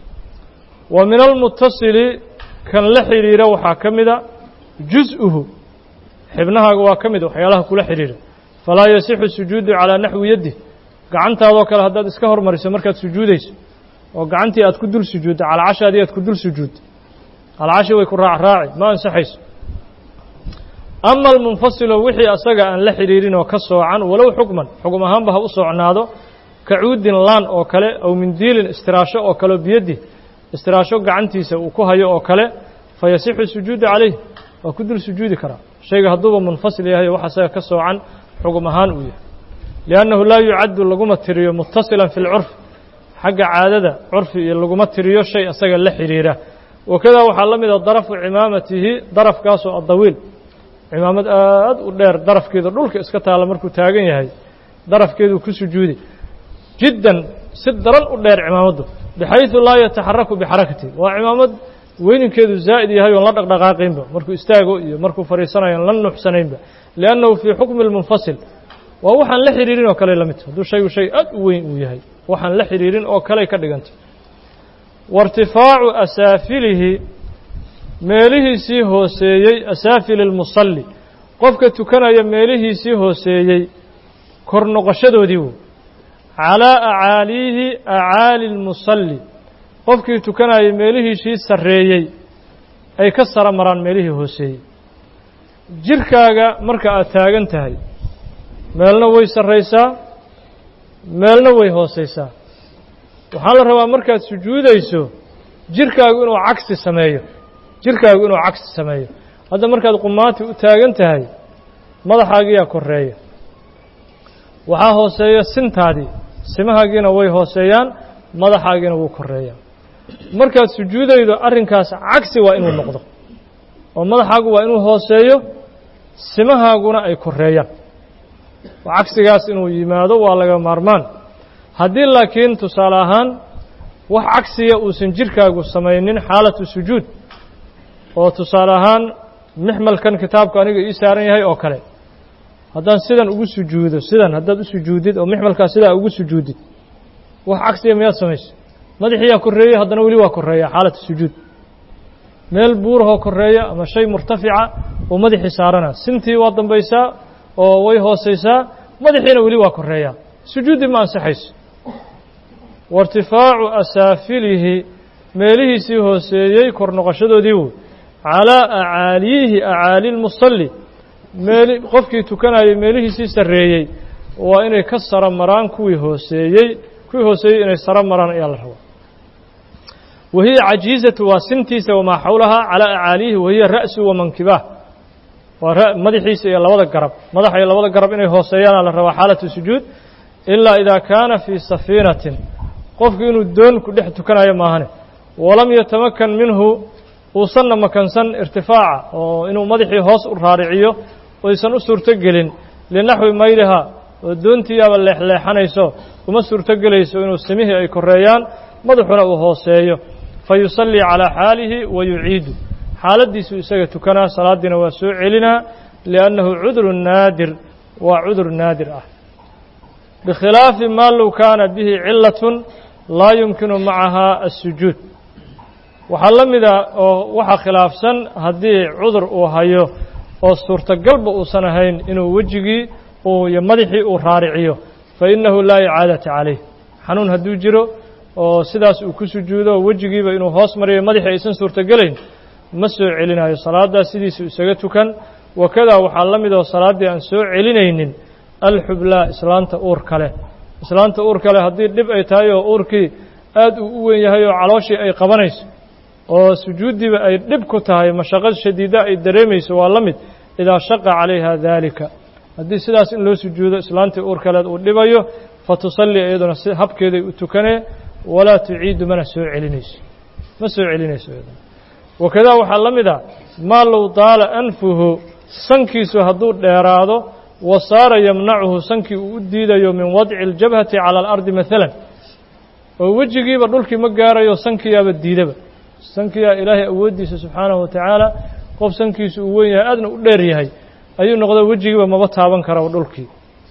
wa min almutasili kan la xidhiira waxaa ka mida juz-uhu xibnahaaga waa ka mid waxyaalaha kula xidhiira falaa yasixu sujuudu calaa naxwi yaddi gacantaadoo kale haddaad iska hormariso markaad sujuudayso oo gacantii aad ku dul sujuuddo calacashaadii aad ku dul sujuuddo calcashi way ku raacraaci ma ansaxayso ama almunfasilu wixii asaga aan la xidhiirin oo ka soocan walow xukman xugum ahaanba ha u soocnaado ka cuudin laan oo kale aw mindiilin istiraasho oo kaleo biyaddi istiraasho gacantiisa uu ku hayo oo kale fa yasixu sujuudu calayh waa ku dul sujuudi karaa shayga hadduuba munfasil yahay wax asaga ka soocan xugum ahaan uu yahay liannahu laa yucaddu laguma tiriyo muttasilan fi lcurf xagga caadada curfi iyo laguma tiriyo shay asaga la xidhiira wakadaa waxaa la mida darafu cimaamatihi darafkaasoo addawiil cimaamad aad u dheer darafkeedu dhulka iska taalla markuu taagan yahay darafkeeduu ku sujuudi jiddan si daran u dheer cimaamaddu bixayثu laa yataxaraku bixarakati waa cimaamad weyninkeedu zaa'id yahay oon la dhaqdhaqaaqaynba markuu istaago iyo markuu fadhiisanayo on la nuuxsanaynba liannahu fii xukmi اlmunfasil waa waxaan la xidhiirin oo kale la midta hadduu shaygu shay aad u weyn uu yahay waxaan la xidhiirin oo kaley ka dhigantay wairtifaacu asaafilihi meelihiisii hooseeyey asaafili lmusalli qofka tukanaya meelihiisii hooseeyey kor noqoshadoodii wo calaa acaaliihi acaali lmusalli qofkii tukanaya meelihiisii sarreeyey ay ka sara maraan meelihii hooseeyey jirkaaga marka aad taagan tahay meelna way sarraysaa meelna way hoosaysaa waxaa la rabaa markaad sujuudayso jirkaagu inuu cagsi sameeyo jirkaagu inuu cagsi sameeyo hadda markaad qumaati u taagan tahay madaxaagiyaa koreeya waxaa hooseeya sintaadii simahaagiina way hooseeyaan madaxaagiina wuu koreeyaa markaad sujuudaydo arrinkaas cagsi waa inuu noqdo oo madaxaagu waa inuu hooseeyo simahaaguna ay koreeyaan oo cagsigaas inuu yimaado waa laga maarmaan haddii laakiin tusaale ahaan wax cagsiya uusan jirkaagu samaynin xaalatu sujuud oo tusaale ahaan mixmalkan kitaabku aniga ii saaran yahay oo kale haddaan sidan ugu sujuudo sidan haddaad u sujuudid oo mixmalkaas sidaa ugu sujuudid wax cagsiya miyaad samayso madaxiiyaa korreeyey haddana weli waa korreeya xaalatu sujuud meel buurahoo korreeya ama shay murtafica oo madaxii saarana sintii waa dambaysaa oo way hoosaysaa madaxiina weli waa koreeyaa sujuudi ma ansaxayso wartifaacu asaafilihi meelihiisii hooseeyey kor noqoshadoodii wey calaa acaaliyihi acaali lmusalli meel qofkii tukanayay meelihiisii sarreeyey waa inay ka sara maraan kuwii hooseeyey kuwii hooseeyey inay sara maraan ayaa la rabaa wahiya cajiizatu waa sintiisa wamaa xawlahaa calaa acaaliyihi wahiya ra'su wamankibaah waa madaxiisa iyo labada garab madaxa iyo labada garab inay hooseeyaana la rabaa xaalatu sujuud ilaa idaa kaana fii safiinatin qofku inuu doon ku dhex tukanayo maahane walam yatamakan minhu uusanna makansan irtifaaca oo inuu madaxii hoos u raariciyo oysan u suurto gelin linaxwi mayliha oo doontiiyaaba leexleexanayso uma suurto gelayso inuu simihii ay koreeyaan madaxuna uu hooseeyo fa yusallii calaa xaalihi wa yuciidu xaaladdiisuu isaga tukanaa salaaddiina waa soo celinaa liannahu cudru naadir waa cudur naadir ah bikhilaafi maa low kaana bihi cilatun laa yumkinu macahaa assujuud waxaa la mida oo waxaa khilaafsan haddii cudur uu hayo oo suurtagalba uusan ahayn inuu wejigii uu iyo madaxii uu raariciyo fa innahu laa icaadata calayh xanuun hadduu jiro oo sidaas uu ku sujuudo wejigiiba inuu hoos mariyo madaxii aysan suurtogelayn ma soo celinayo salaaddaas sidiisu isaga tukan wakadaa waxaa la mid oo salaaddii aan soo celinaynin alxublaa islaanta uurka leh islaanta uurka leh haddii dhib ay tahay oo uurkii aad uu u weyn yahay oo calooshii ay qabanayso oo sujuuddiiba ay dhib ku tahay mashaqad shadiida ay dareemayso waa la mid idaa shaqa calayha daalika haddii sidaas in loo sujuudo islaantii uurkaleed uu dhibayo fa tusallii iyaduna si habkeeday u tukanee walaa tuciidu mana soo celinayso ma soo celinayso iyaduna wakadaa waxaa la mid a maa low daala anfuhu sankiisu hadduu dheeraado wa saara yamnacuhu sankii uu u diidayo min wadci اljabhati calى alardi maalan oo wejigiiba dhulkii ma gaarayo sankiyaaba diidaba sankiyaa ilaahay awooddiisa subxaanahu wa tacaala qof sankiisu uu weyn yahay aadna u dheer yahay ayuu noqda wejigiiba maba taaban kara dhulkii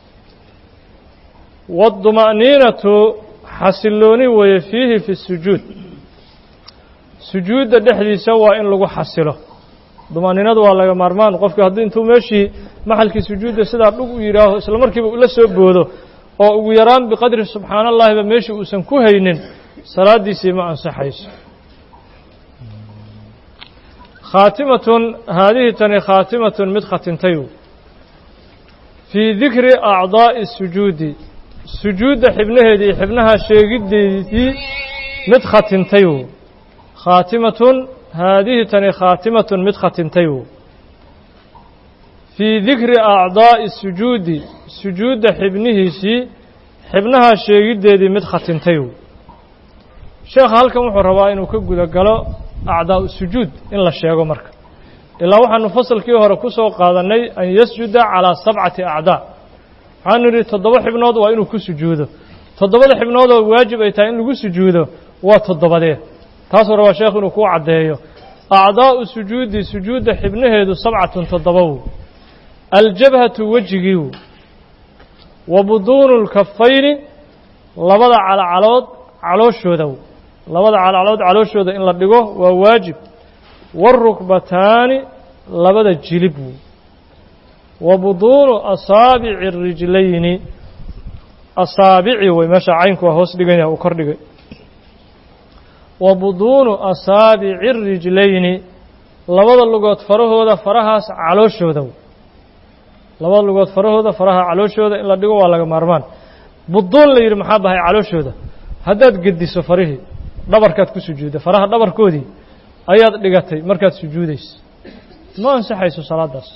waاduma'niinatu xasilooni weeye fiihi fi sujuud sujuudda dhexdiisa waa in lagu xasilo duma'niinadu waa laga maarmaan qofka haddii intuu meeshii maxalkii sujuudda sidaa dhug u yidhaaho isla markiiba ula soo boodo oo ugu yaraan biqadri subxaana allahiba meeshii uusan ku haynin salaaddiisii ma ansaxayso khaatimatun haadihi tani khaatimatun mid khatintay fii dikri acdaa'i sujuudi sujuudda xibnaheedii xibnaha sheegiddeedii mid khatintay khaatimatun haadihi tani khaatimatun mid khatintay fii dikri acdaa'i sujuudi sujuudda xibnihiisii xibnaha sheegiddeedii mid khatintay sheekha halkan wuxuu rabaa inuu ka guda galo acdaa'u sujuud in la sheego marka ilaa waxaanu fasalkii hore ku soo qaadannay an yasjuda calaa sabcati acdaa waxaanu yidhi toddoba xibnood waa inuu ku sujuudo toddobada xibnoodoo waajib ay tahay in lagu sujuudo waa toddobadee taasuu rabaa sheekhu inuu kuu caddeeyo acdaa'u sujuudi sujuudda xibnaheedu sabcatun toddobaw aljabhatu wejigiiw wa buduunu lkafayni labada calcalood calooshoodaw labada calcalood calooshooda in la dhigo waa waajib wاrukbataani labada jilib wa buduunu asaabici الrijlayni asaabici wey meesha caynku waa hoos dhigan yahay uu kor dhigay wa buduunu asaabici الrijlayni labada lugood farahooda farahaas calooshooda labada lugood farahooda faraha calooshooda in la dhigo waa laga maarmaan buduun la yidhi maxaa bahay calooshooda haddaad gediso farihii dhabarkaad ku sujuudda faraha dhabarkoodii ayaad dhigatay markaad sujuudayso ma ansaxayso salaaddaas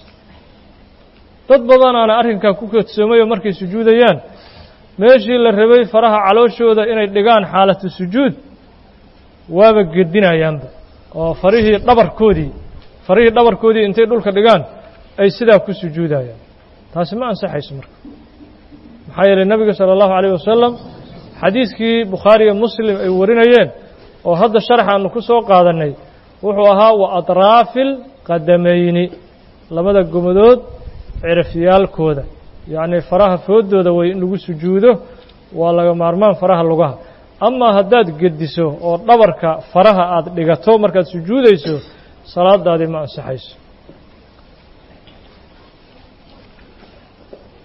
dad badanaana arrinkaa ku kadsoomayoo markay sujuudayaan meeshii la rabay faraha calooshooda inay dhigaan xaalatu sujuud waaba gedinayaanba oo farihii dhabarkoodii farihii dhabarkoodii intay dhulka dhigaan ay sidaa ku sujuudayaan taasi ma ansaxayso marka maxaa yeelay nebiga sala allahu calayh wasalam xadiidkii bukhaariyo muslim ay warinayeen oo hadda sharxaannu ku soo qaadannay wuxuu ahaa wa atraafi lqadamayni labada gomadood cirifyaalkooda yacnii faraha fooddooda way in lagu sujuudo waa laga maarmaan faraha lugaha amaa haddaad gediso oo dhabarka faraha aad dhigato markaad sujuudayso salaadaadii ma ansaxayso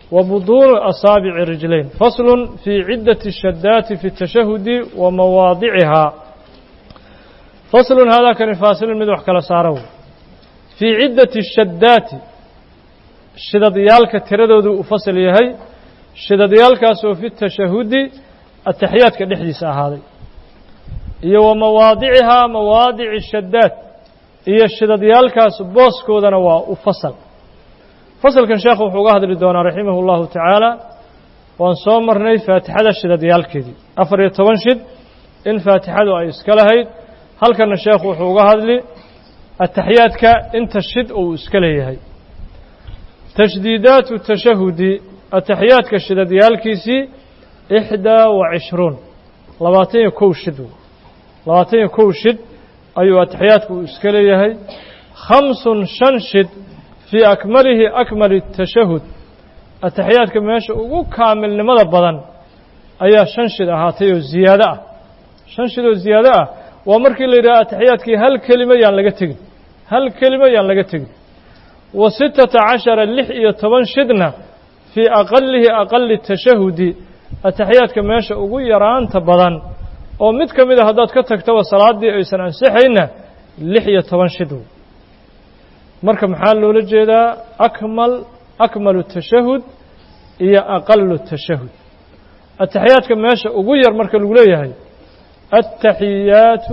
وبطون أصابع الرجلين. فصل في عدة الشدات في التشهد ومواضعها. فصل هذا كان فاصل المدوح كلا سارو في عدة الشدات الشداديالك تردود وفصل يهي الشداديالك سو في التشهد التحيات كالحديث هذا هي ومواضعها مواضع الشدات هي الشداديالك بوس كودنا وفصل فصل كان شيخ وحوقه للدونا رحمه الله تعالى وانصوم مرني فاتحة الشداديالك دي أفر يتوانشد إن فاتحة وإسكالهيد هل كان الشيخ وحوقه لي التحيات كأنت الشد أو إسكاليهي تشديدات التشهد التحيات كالشداديالكيسي إحدى وعشرون لباتين كو شد لباتين كو شد أيها التحيات كإسكاليهي خمس شنشد في أكمله أكمل التشهد التحيات كما يشاء كامل لماذا بدن أيها شنشد أهاتي الزيادة شنشد الزيادة ومركي لي التحيات كي هل كلمة يعني لقتك هل كلمة يعني لقتك وستة عشر اللحية تبنشدنا في أقله أقل التشهد التحيات كما يشاء يران تبضن ومد كميدا هداد كتكتوى صلاة دي أيسان أنسحينا اللحية تبنشدو مركب محال لولا جيدا أكمل أكمل التشهد هي أقل التشهد التحيات كما يشاء ير مركب الولاية هي التحيات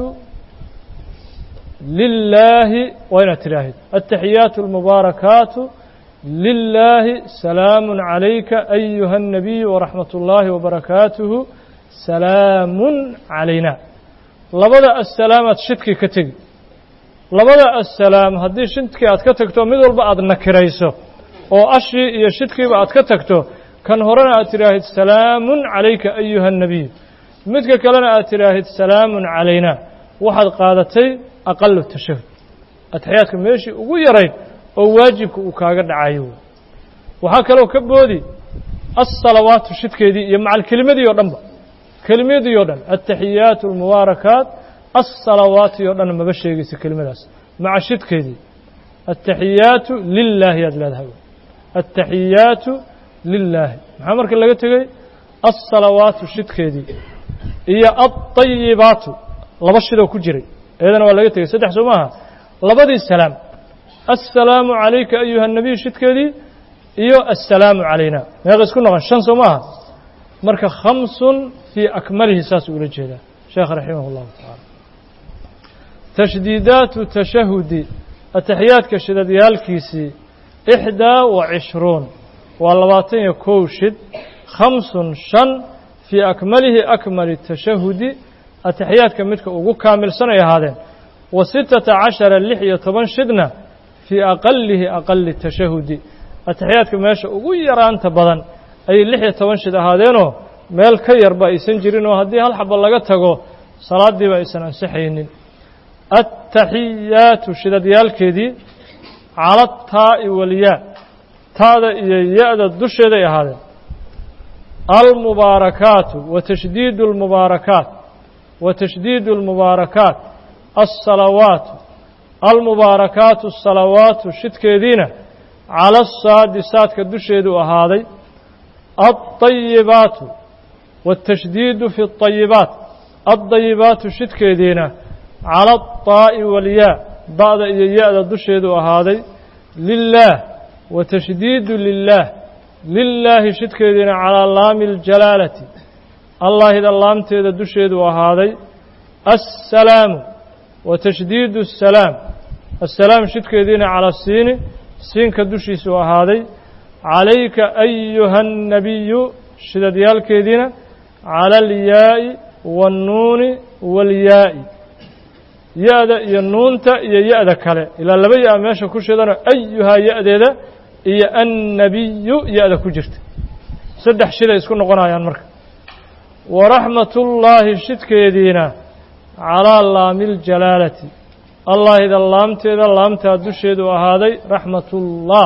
لله وين تراهد التحيات المباركات لله سلام عليك أيها النبي ورحمة الله وبركاته سلام علينا لبدا السلامة شتكي كتج لبدا السلام هدي شتكي أتكتكتو مدول بعض نكريسو أو أشي يشتكي بعد كتكتو كان هرنا أتراهد سلام عليك أيها النبي مدك كلنا أتراهد سلام علينا واحد قادتي أقل التشهد التحيات ماشي ويرين أو واجبك وكاغد عايو وهكذا لو كبودي الصلوات الشتكي دي مع الكلمة دي يودن كلمة دي يودن التحيات المباركات الصلوات يودن ما بشيغيس كلمة داس مع الشتكي دي التحيات لله يا دلال التحيات لله محمد كلا قلت الصلوات الشتكي دي هي الطيبات لبشدو كجري اذن ولا قلت صدح سماها لبدي السلام السلام عليك ايها النبي شتكي دي iyo السلام علينا ما isku noqon shan soomaa marka khamsun fi akmalihi saas ula jeeda sheekh rahimahullah ta'ala tashdiidat tashahudi atahiyat ka shidadiyalkiisi إحدى وعشرون واللباتين كوشد خمس شن في أكمله أكمل التشهد التحيات كمتك أقول كامل سنة هذين وستة عشر اللحية تبنشدنا في أقله أقل التشهد التحيات كما يشاء أقول يران تبضن أي اللحية تبنشد هذينه ميل كير بأيسن جرين وهدي هالحب الله قتقو صلاة دي بأيسن أنسحين التحيات شدد يالكدي على التاء والياء تاء ياء الدشة هذا المباركات وتشديد المباركات وتشديد المباركات الصلوات المباركات الصلوات شتكيدينا على الصادسات كدشة هذا الطيبات والتشديد في الطيبات الطيبات شتكيدينا على الطاء والياء بعد ياء الدشة هذا لله وتشديد لله لله شتكيدنا على لام الجلالة الله إذا لام تيد الدشة وهذا السلام وتشديد السلام السلام شتكيدنا على السين سين كدشة وهذا عليك أيها النبي شدد يالكيدنا على الياء والنون والياء يا النون تا يا ذا كله إلى لبي أماشى كل شيء دنا أيها يا ذا يا النبي يا ذا كجرت سدح شيء يسكن قناة يعني مرك ورحمة الله شتك يدينا على لام الجلالة الله إذا لامت إذا لامت الدشيد وهذا رحمة الله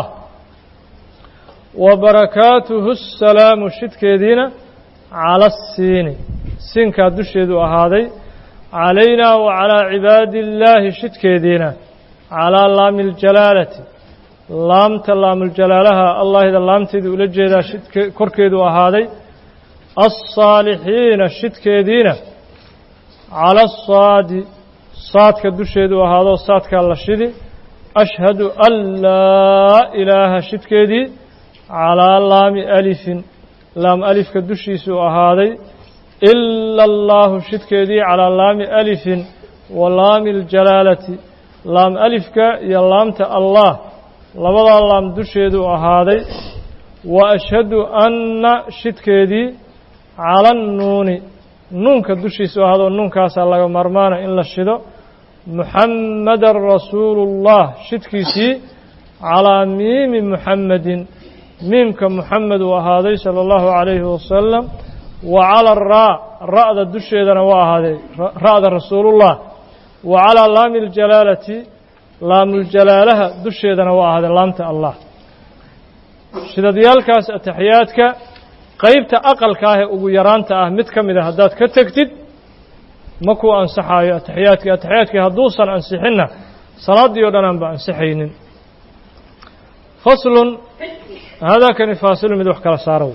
وبركاته السلام شتك يدينا على السين سين كالدشيد وهذا علينا وعلى عباد الله شتكيدينا على لام الجلالة laamta laamulجalaalaha allahida laamteedii ula jeedaa shidke korkeedu ahaaday الصاalixiina shidkeediina calى الصaadi saadka dusheedu ahaado saadkaa la shidi ashhadu an laa ilaaha shidkeedii calىa laami alifin laam alifka dushiisuu ahaaday ila اllahu shidkeedii calىa laami alifin wa laami اljalaalati laam alifka iyo laamta allah labadaa laam dusheeduu ahaaday wa ashhadu anna shidkeedii cala annuuni nuunka dushiisu ahaadoo nuunkaasaa laga maarmaana in la shido muxammadan rasuulu اllah shidkiisii calىa miimi muxammadin miimka muxamed uu ahaaday salى اllahu عalayhi wasalam wa calى raa ra'da dusheedana waa ahaaday ra'da rasuulullah wa calىa laami اljalaalati laamulجalaalaha dusheedana waa ahaaday laamta allah shidadyaalkaas ataxiyaadka qaybta aqalka ah ee ugu yaraanta ah mid ka mid a haddaad ka tegtid ma kuu ansaxaayo ataxiyaadkii ataxiyaadkii hadduusan ansixinna salaaddii o dhan aan ba ansixaynin faslun haadaakani faasilu mid wax kala saaro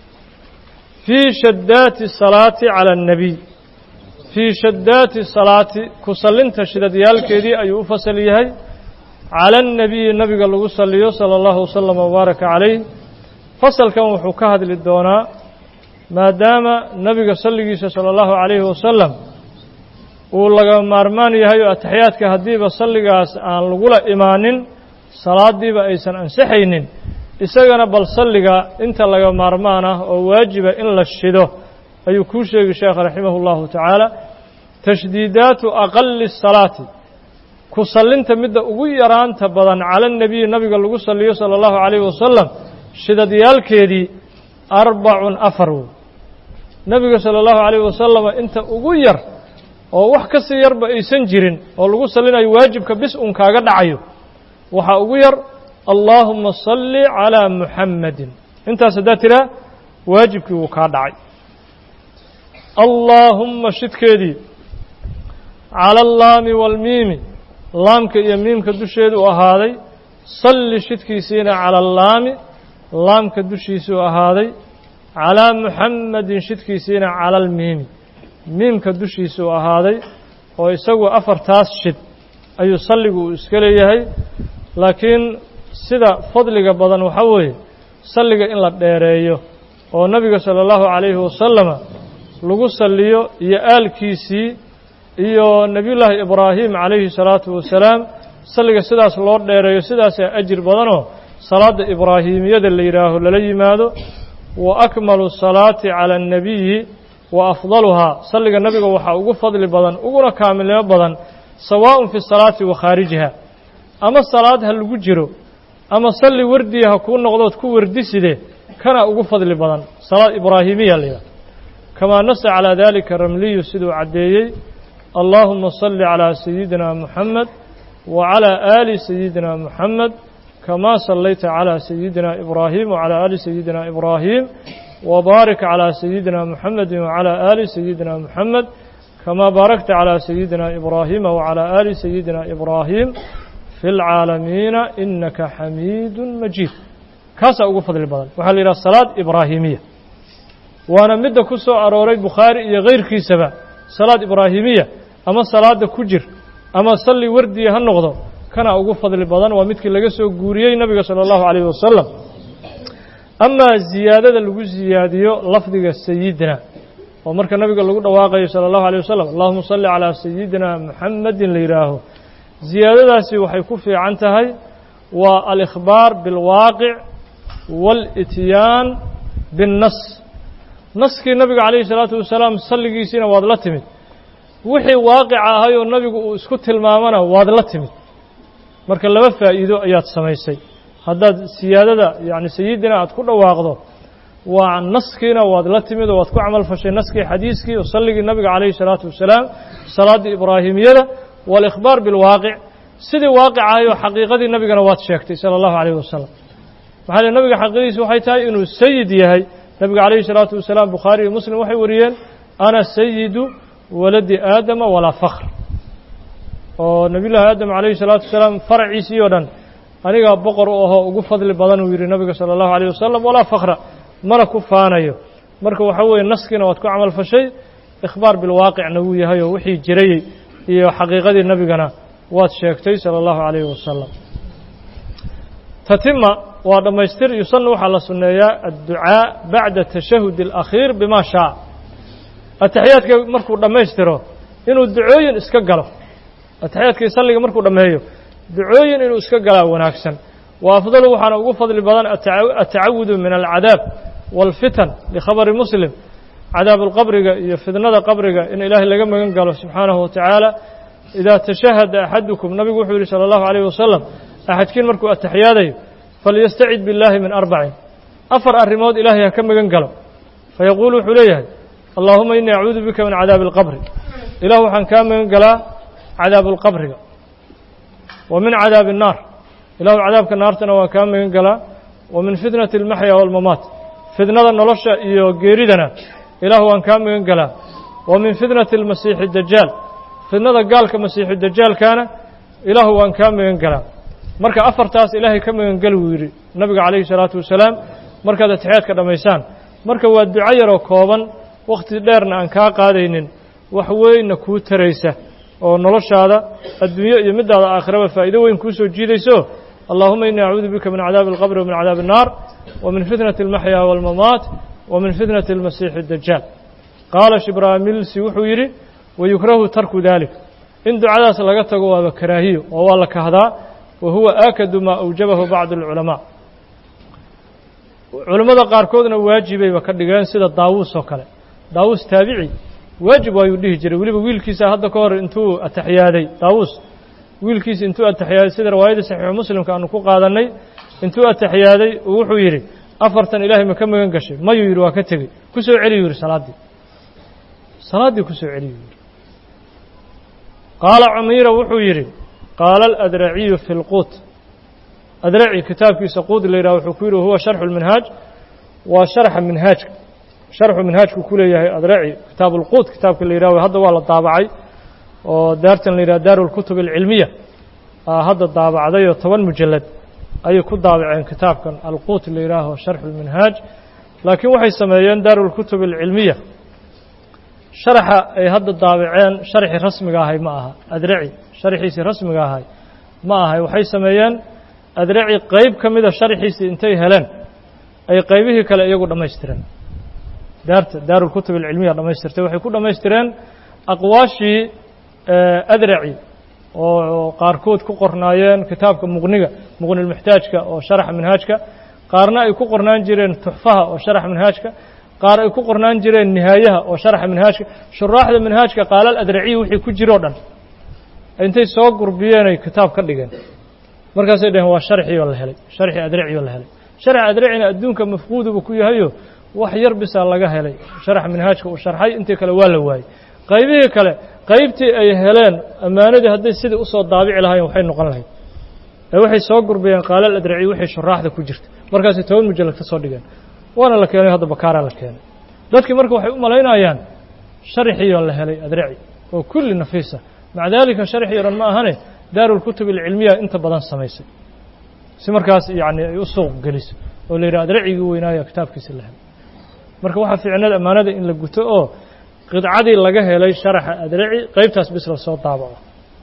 fii shaddaati salaati calى الnabiy fii shaddaati salaati ku sallinta shidadyaalkeedii ayuu u fasal yahay calى الnabiyi nabiga lagu saliyo salى اllahu wasalam wbaaraka calayh fasalkan wuxuu ka hadli doonaa maadaama nabiga salligiisa salى اllahu عalayhi wasalam uu laga maarmaan yahay oo ataxiyaadka haddiiba salligaas aan lagula imaanin salaadiiba aysan ansixaynin isagana bal salliga inta laga maarmaan ah oo waajiba in la shido ayuu kuu sheegi sheekha raximah اllahu tacaala tashdiidaatu aqali الsalaati ku sallinta midda ugu yaraanta badan cala الnabiyi nabiga lagu saliyo salى اllahu عalayhi wasalam shidadyaalkeedii arbacun afar wey nebiga salى اllahu عalayh wasalam inta ugu yar oo wax ka sii yarba aysan jirin oo lagu salinayo waajibka bis un kaaga dhacayo waxaa ugu yar allaahuma salli calىa muxammadin intaas haddaad tiraa waajibkii wuu kaa dhacay allaahumma shidkeedii calى اllaami wاlmiimi laamka iyo miimka dusheedu ahaaday salli shidkiisiina calى اllaami laamka dushiisuu ahaaday calىa muxammadin shidkiisiina calى اlmiimi miimka dushiisuu ahaaday oo isagu afartaas shid ayuu salligu uu iska leeyahay laakiin sida fadliga badan waxaa weeye salliga in la dheereeyo oo nabiga salى اllahu عalayhi wasalama lagu saliyo iyo aalkiisii iyo nebiyullaahi ibraahim calayhi الsalaatu wasalaam salliga sidaas loo dheereeyo sidaasaa ajir badanoo salaadda ibraahimiyada la yidhaaho lala yimaado wa akmalu الsalaati calى الnabiyi wa afdaluhaa salliga nabiga waxaa ugu fadli badan uguna kaamilnimo badan sawaaءun fi الsalaati wa khaarijiha ama salaad ha lagu jiro ama salli wardiya ha kuu noqdood ku wardiside kana ugu fadli badan salaad ibraahimiya la yidhaho kamaa nasa calىa dalika ramliyu siduu caddeeyey allaahuma salli calىa sayidina muxamed wa calىa aali sayidina muxamed كما صليت على سيدنا إبراهيم وعلى آل سيدنا إبراهيم وبارك على سيدنا محمد وعلى آل سيدنا محمد كما باركت على سيدنا إبراهيم وعلى آل سيدنا إبراهيم في العالمين إنك حميد مجيد كاسا أقول فضل البدن وحال إلى الصلاة إبراهيمية وأنا مدى كسو أروري بخاري غير كيسبة صلاة إبراهيمية أما صلاة كجر أما صلي وردي هالنغضو kana ugu fadli badan waa midkii laga soo guuriyey nabiga salى اllahu عalayه wasalam amaa ziyaadada lagu ziyaadiyo lafdiga sayidina oo marka nabiga lagu dhawaaqayo salى اllahu عalيه wasalam allahuma salli calىa sayidina muxammadin la yidhaaho ziyaadadaasi waxay ku fiican tahay waa alikhbaar biاlwaaqic wاlإtyaan biالnas naskii nabiga calayhi الsalaatu wasalaam salligiisiina waad la timid wixii waaqica ahay oo nabigu uu isku tilmaamana waad la timid marka laba faa'iido ayaad samaysay haddaad siyaadada yacni sayidina aad ku dhawaaqdo waa naskiina waad la timid oo waad ku camal fashay naskii xadiiskii oo salligii nabiga calayhi الsalaatu wasalaam salaaddii ibraahimiyada waalikhbaar biاlwaaqic sidii waaqicahayoo xaqiiqadii nabigana waad sheegtay salى اllahu عalayh wasalam maxaa leh nabiga xaqiiqadiisa waxay tahay inuu sayid yahay nabiga calayhi الsalaatu wasalaam bukhaari iyo muslim waxay wariyeen ana sayidu waladi aadama walaa fakhr oo nabiy llaahi aadam calayhi الsalaatu wasalaam faraciisii oo dhan anigaa boqor u ahoo ugu fadli badan uu yidhi nabiga sala allahu alayh wasalam walaa fakra mana ku faanayo marka waxa weeye naskiina waad ku camal fashay ikhbaar bilwaaqicna wuu yahay oo wixii jirayey iyo xaqiiqadii nabigana waad sheegtay sala allahu calayhi wasalam tatima waa dhammaystir yusanna waxaa la sunneeyaa adducaa bacda tashahudi alakhiir bima shaa ataxiyaadka markuu dhammaystiro inuu ducooyin iska galo ataxiyaadkii salliga markuu dhammeeyo ducooyin inuu iska galaa wanaagsan wa afdalu waxaana ugu fadli badan atacawudu min alcadaab waalfitan likhabari muslim cadaabuulqabriga iyo fidnada qabriga in ilaahay laga magan galo subxaanahu watacaala idaa tashahada axadukum nabigu wuxuu yidhi sala allahu alayh wasalam axadkiin markuu ataxiyaadayo falyastacid biاllahi min arbacin afar arrimood ilaahay ha ka magan galo fayaquulu wuxuu leeyahay allaahuma inii acuudu bika min cadaabi alqabri ilah waxaan kaa magan galaa cadaabuulqabriga wa min cadaabi الnaar ilahu cadaabka naartana waan kaa magan galaa wa min fitnati اlmaxya wاlmamaat fidnada nolosha iyo geeridana ilahu waan kaa magan galaa wa min fitnati اlmasiixi dajaal fidnada gaalka masiixu dajaalkaana ilaahu waan kaa magan galaa marka afartaas ilaahay ka magan gal wuu yidhi nabiga calayhi salaatu wasalaam markaad atixiyaadka dhammaysaan marka waa duco yaroo kooban wakhti dheerna aan kaa qaadaynin wax weynna kuu taraysa oo noloshaada adduunyo iyo middaada aakhiraba faa'iido weyn kuu soo jiidayso allaahuma innii acuudu bika min cadaabi alqabri wa min cadaabi الnaar wa min fitnati اlmaxya wاlmamaat wa min fitnati اlmasiixi dajaal qaala shibraamilsi wuxuu yidhi wayukrahu tarku dalik in ducadaas laga tago waaba karaahiyo oo waa la kahdaa wa huwa aakadu maa awjabahu bacdu alculamaa culammada qaarkoodna waajibayba ka dhigeen sida daawuus oo kale daawuus taabici waajib waayuu dhihi jiray weliba wiilkiisa hadda ka hor intuu ataxiyaaday daawuus wiilkiisa intuu ataxiyaaday sida riwaayadii saxiixu muslimka aanu ku qaadannay intuu ataxiyaaday uu wuxuu yidhi afartan ilaahay ma ka magan gashay mayuu yidhi waa ka tegey ku soo celiyuu yidhi salaaddii salaaddii ku soo celiyuu yidhi qaala cumiira wuxuu yidhi qaala aladraciyu fi lquut adraci kitaabkiisa quud la yidhaha wuxuu ku yidhi huwa sharxu lminhaaj waa sharxa minhaajka sharxu minhaajku ku leeyahay adraci kitaabu lquut kitaabka la yidhaho hadda waa la daabacay oo daartan la yidhaha daaru lkutub alcilmiya hadda daabacday oo toban mujallad ayay ku daabaceen kitaabkan alquut la yidhaaho sharxu lminhaaj laakiin waxay sameeyeen daaru lkutub alcilmiya sharaxa ay hadda daabaceen sharxii rasmiga ahay ma aha adraci sharxiisii rasmiga ahay ma ahay waxay sameeyeen adraci qayb ka mida sharxiisii intay heleen ay qaybihii kale iyagu dhammaystireen daarta daarulkutub alcilmiya dhammaystirtay waxay ku dhammaystireen aqwaashii adraci oo qaarkood ku qornaayeen kitaabka muqniga muqnilmuxtaajka oo sharaxa minhaajka qaarna ay ku qornaan jireen tuxfaha oo sharaxa minhaajka qaar ay ku qornaan jireen nihaayaha oo sharaxa minhaajka shuraaxda minhaajka qaala aladraciyi wixii ku jiro o dhan intay soo gurbiyeen ay kitaab ka dhigeen markaasay dhaheen waa sharxii oo la helay sharxii adraci oo la helay sharxa adracina adduunka mafquuduba ku yahayo wax yar bisaa laga helay sharaxa minhaajka uu sharxay intii kale waa la waayey qaybihii kale qaybtii ay heleen ammaanadii hadday sidii usoo daabici lahaayeen waxay noqon lahayd ee waxay soo gurbiyeen qaala aladraci wixii shuraaxda ku jirta markaasay toban mujallad ka soo dhigeen waana la keenay hadda bakaaraa la keenay dadkii marka waxay u malaynayaan sharxii oo la helay adraci oo kulli nafiisa maca daalika sharxii o dhan ma ahane daarulkutub alcilmiya inta badan samaysay si markaas yacni ay u suuq geliso oo la yidhaha adracigii weynaayo kitaabkiisa la helay marka waxaa fiicnada ammaanada in la guto oo qidcadii laga helay sharaxa adraci qaybtaas bis la soo daabaco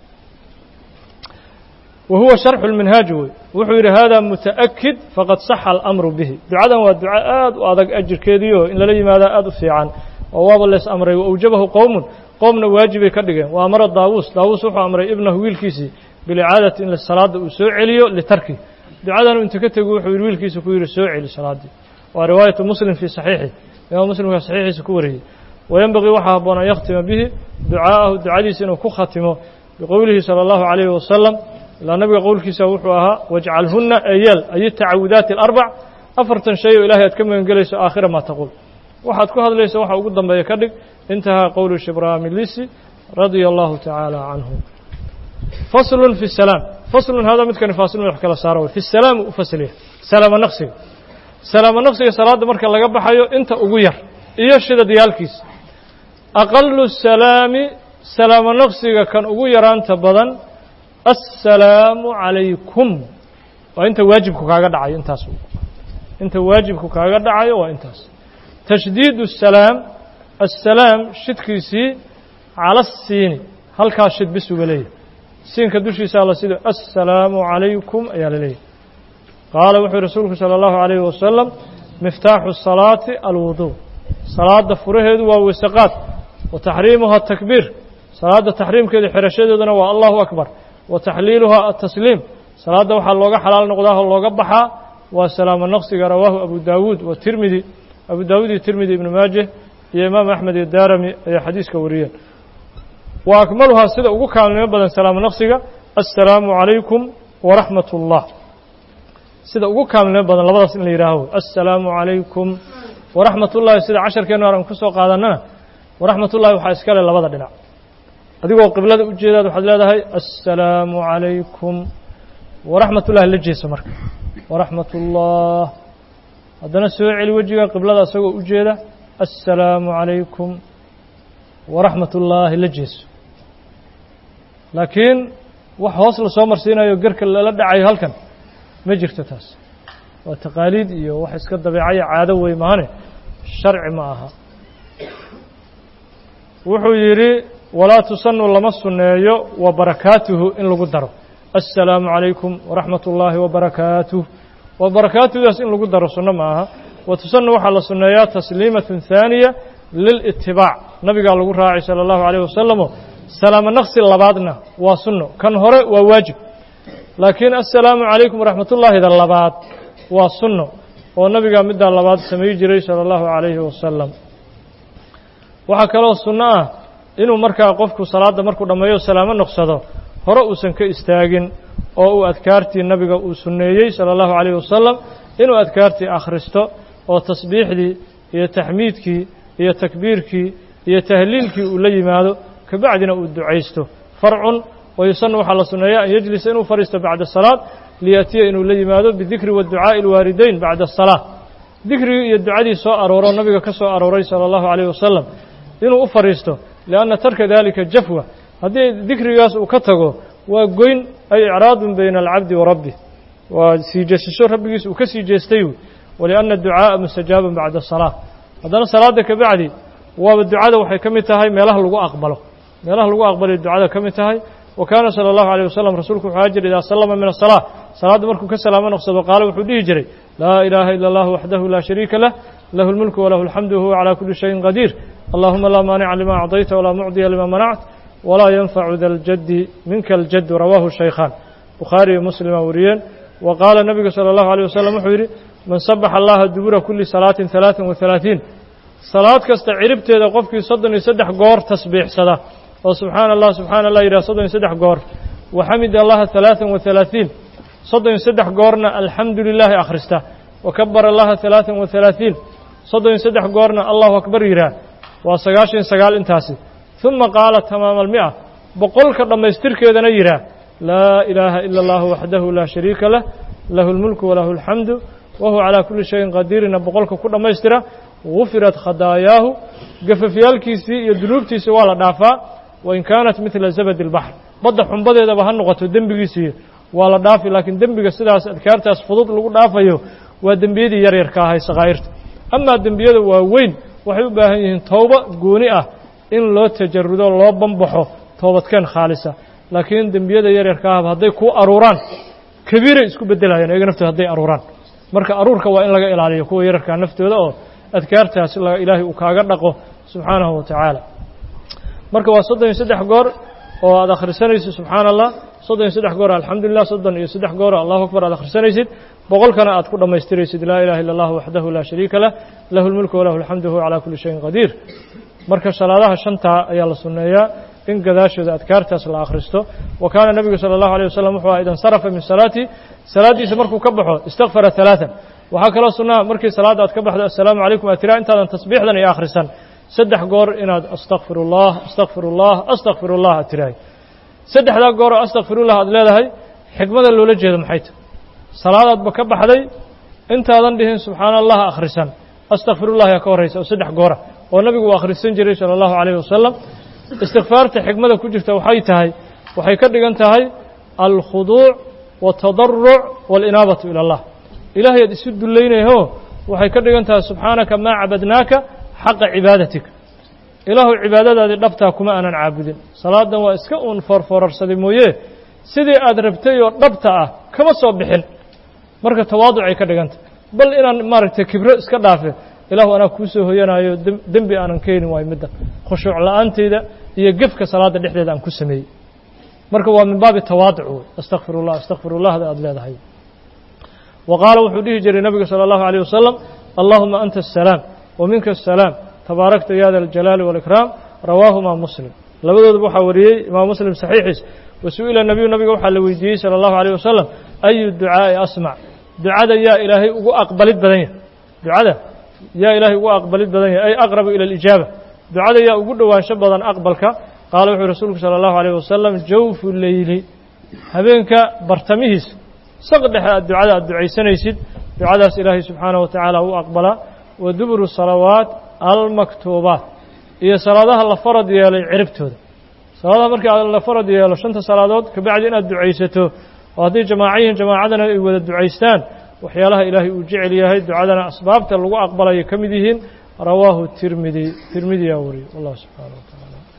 wa huwa sharxu lminhaaj wey wuxuu yidhi hada muta'akid faqad saxa alamru bihi ducadan waa duco aad u adag ajirkeedii oo in lala yimaadaa aad u fiican oo waaba lees amray wa awjabahu qowmun qowmna waajibay ka dhigeen wa amara daawuus daawuus wuxuu amray ibnahu wiilkiisii bilicaadati in salaadda uu soo celiyo litarki ducadanu inta ka tegu wuxuu yidhi wiilkiisa ku yidhi soo celi salaaddii waa riwaayatu muslim fii saxiixi imaam muslimka saxiixiisa ku wariyey wayenbagii waxaa habboon an yakhtima bihi ducaa'ahu ducadiisa inuu ku khatimo biqowlihi sala allahu calayhi wasalam ilaa nabiga qowlkiisa wuxuu ahaa wajcalhunna eyeel ay tacawudaati alarbac afartan shay oo ilahay aad ka magan gelayso aakhira maa taquul waxaad ku hadlayso waxa ugu dambeeya ka dhig intahaa qowlu shibraamilisi radia allahu tacaala canhu faslun fi salaam faslun hada midkani faasilun wax kala saaro fi salaam u fasliya salaama naqsiga salaama naqsiga salaadda marka laga baxayo inta ugu yar iyo shidadiyaalkiisa aqalu salaami salaama naqsiga kan ugu yaraanta badan assalaamu calaykum وأنت واجبك كاغا دعاي انتاس أنت واجبك كاغا دعاي وانتاس تشديد السلام السلام شدكيسي على السين هل كاشد بس وليه سين كدوشي سالة سيدة السلام عليكم يا لليه قال وحي رسولك صلى الله عليه وسلم مفتاح الصلاة الوضوء صلاة فرهد ووسقات وتحريمها التكبير صلاة تحريم كذا حرشدنا والله أكبر وتحليلها التسليم صلاة وحى اللوغة حلال نقضاها اللوغة بحا والسلام النقص رواه أبو داود والترمذي أبو داود الترمذي ابن ماجه يا إمام أحمد الدارمي يا حديث كوريا وأكملها سيدة أقول كان يبدأ سلام النقص السلام عليكم ورحمة الله سيدة أقول كان يبدأ لبضا سنة يراهو السلام عليكم ورحمة الله سيدة عشر كانوا أرام كسو قادنا ورحمة الله وحاسكال لبضا دنا أديكو قبلة أجيدات وحدلات هاي السلام عليكم ورحمة الله اللي سمر ورحمة الله هذا سوء الوجه قبلة سوء أجيدة السلام عليكم ورحمة الله اللي لكن وحوصل صومر سينا يقرك اللي دعي هلكن ما جرت تاس وتقاليد iyo wax iska dabeecay caado way maane sharci ma aha wuxuu yiri wala tusannu lama sunneeyo wa barakatuhu in lagu daro assalaamu alaykum wa rahmatullahi wa barakatuh wa barakatuhu in lagu daro sunna ma aha wa tusannu waxa la sunneeyaa tasliimatun thaniya lil ittiba' nabiga lagu raacay sallallahu alayhi wasallam salaam naqsi labaadna waa sunno kan hore waa waajib laakiin assalaamu alaykum wa rahmatullahi ida labaad waa sunno oo nabiga midda labaad sameeyay jiray sallallahu alayhi wasallam waxa kale oo sunno ah inuu markaa qofku salaada markuu dhameeyo salaamo noqsado hore uusan ka istaagin oo uu adkaartii nabiga uu sunneeyay sallallahu alayhi wasallam inuu adkaartii akhristo oo tasbiixdii iyo tahmiidkii iyo takbiirkii iyo tahliilkii uu la yimaado kabacdina uu duceysto farcun ويسن وحل سنيا أن يجلس إنه فرست بعد الصلاة ليأتي إنه الذي ماذا بالذكر والدعاء الواردين بعد الصلاة ذكر الدعاء سواء أرورا النبي كسواء أروري صلى الله عليه وسلم إنه فرسته لأن ترك ذلك جفوة هذه ذكر ياس وكتغو وقين أي إعراض بين العبد وربه وسيجسسو ربي وكسيجستيو ولأن الدعاء مستجاب بعد الصلاة هذا الصلاة كبعدي والدعاء وحي كمتهاي ميله لغو أقبله ميله لغو أقبل الدعاء كمتهاي وكان صلى الله عليه وسلم رسولك حاجر إذا سلم من الصلاة صلاة مركو كسلام نقصد وقال وحديه جري لا إله إلا الله وحده لا شريك له له الملك وله الحمد وهو على كل شيء قدير اللهم لا مانع لما أعطيت ولا معطي لما منعت ولا ينفع ذا الجد منك الجد رواه الشيخان بخاري ومسلم وريان وقال النبي صلى الله عليه وسلم حيري من صبح الله الدبور كل صلاة ثلاث وثلاثين صلاة كاستعربت إذا قفك صدن يسدح قور تسبيح صلاة وسبحان الله سبحان الله إلى صدن يسدح قور وحمد الله ثلاثا وثلاثين صدن يسدح قورنا الحمد لله أخرسته وكبر الله ثلاثا وثلاثين صدن يسدح قورنا الله أكبر يرى وسقاشين سقال انتاسي ثم قال تمام المئة بقولك لما يسترك إذا نيرى لا إله إلا الله وحده لا شريك له له الملك وله الحمد وهو على كل شيء قدير بقولك كل ما يسترى غفرت خطاياه قففيالكيسي يدلوبتي سوالا دافا وإن كانت مثل زبد البحر بدأ حنبضي إذا بها النغة دنبقيسي ولا دافي لكن دنبقى سلاس أذكارتاس فضوط لغو دافيو ودنبيدي يرير كاهي صغيرت أما دنبيدي ووين وحيوبها هين توبة قونئة إن لو تجردو لو بنبحو توبة كان خالصة لكن دنبيدي يرير كاهي هذي كو أروران كبيرة اسكو بدلها يعني يقول نفته هذي أروران مركا أرورك وإن لغا إلالي كو يرير كان نفته ذا أذكارتاس إلهي وكاقر لقو سبحانه وتعالى marka waa soddon iyo saddex goor oo aad akhrisanaysid subxaan allah soddon iyo saddex goor alxamdulilah soddon iyo saddex goor allahu akbar aad akhrisanaysid boqolkana aad ku dhammaystiraysid laa ilaha illa allah waxdahu laa shariika lah lahu lmulku walahu alxamdu huwa calaa kulli shayin qadiir marka salaadaha shantaa ayaa la sunneeyaa in gadaashooda adkaartaas la akhristo wa kaana nabigu sala allahu alayh wasalam wuxuu aha ida insarafa min salaatii salaaddiisa markuu ka baxo istakfara halaatan waxaa kaloo sunnaa markii salaadda aad ka baxdo assalaamu calaykum aad tiraa intaadan tasbiixdan iyo akhrisan saddex goor inaad astaqfirullah astaqfirullah astaqfirullah aad tirahay saddexdaa goor oo astaqfirullah aad leedahay xikmada loola jeedo maxay tahay salaadaadba ka baxday intaadan dhihin subxaana allah akhrisan astaqfirullah yaa ka horraysa oo saddex goora oo nabigu uu akhrisan jiray sala allahu calayhi wasalam istikfaarta xikmada ku jirta waxay tahay waxay ka dhigan tahay alkhuduuc والتضرع والإنابة إلى الله إلهي يسد اللينه هو وحي كدغنتها سبحانك ما عبدناك حق عبادتك إله عبادة هذه دبتها كما أنا عابدين صلاة وإسكاء فرفرر سدمويه سيدي أدربتي ودبتها كما صبحين مركة تواضعي كدغنت بل إن مارك كبر إسكا دافه إله أنا كوسو هينا دنبي أنا كين واي مدة خشوع لأنتي ده يقفك صلاة الإحدى أن كسمي مركة ومن باب التواضع استغفر الله استغفر الله هذا أدلى هذا وقال وحديه جري النبي صلى الله عليه وسلم اللهم أنت السلام ومنك السلام تباركت يا ذا الجلال والإكرام رواهما مسلم لبدو بوحا وريي إمام مسلم صحيحس وسئل النبي النبي وحا لويديه صلى الله عليه وسلم أي الدعاء أسمع دعاء يا إلهي أقبلت بدنيا دعاء يا إلهي أقبلت بدنيا أي أقرب إلى الإجابة دعاء يا أقول وانشبضا أقبلك قال وحي رسولك صلى الله عليه وسلم جوف الليل هبينك برتميهس صقدح الدعاء الدعاء سنيسد دعاء إلهي سبحانه وتعالى وأقبل ودبر الصلوات المكتوبات هي صلاة الله فرض يا عربته صلاة مركي الله فرض يا شنت صلوات كبعدين الدعيسته وهذه جماعين جماعتنا والدعيستان وحيالها إلهي وجعل يا هي دعاءنا أسباب تلقوا أقبل يكمدهن رواه الترمذي الترمذي يوري والله سبحانه وتعالى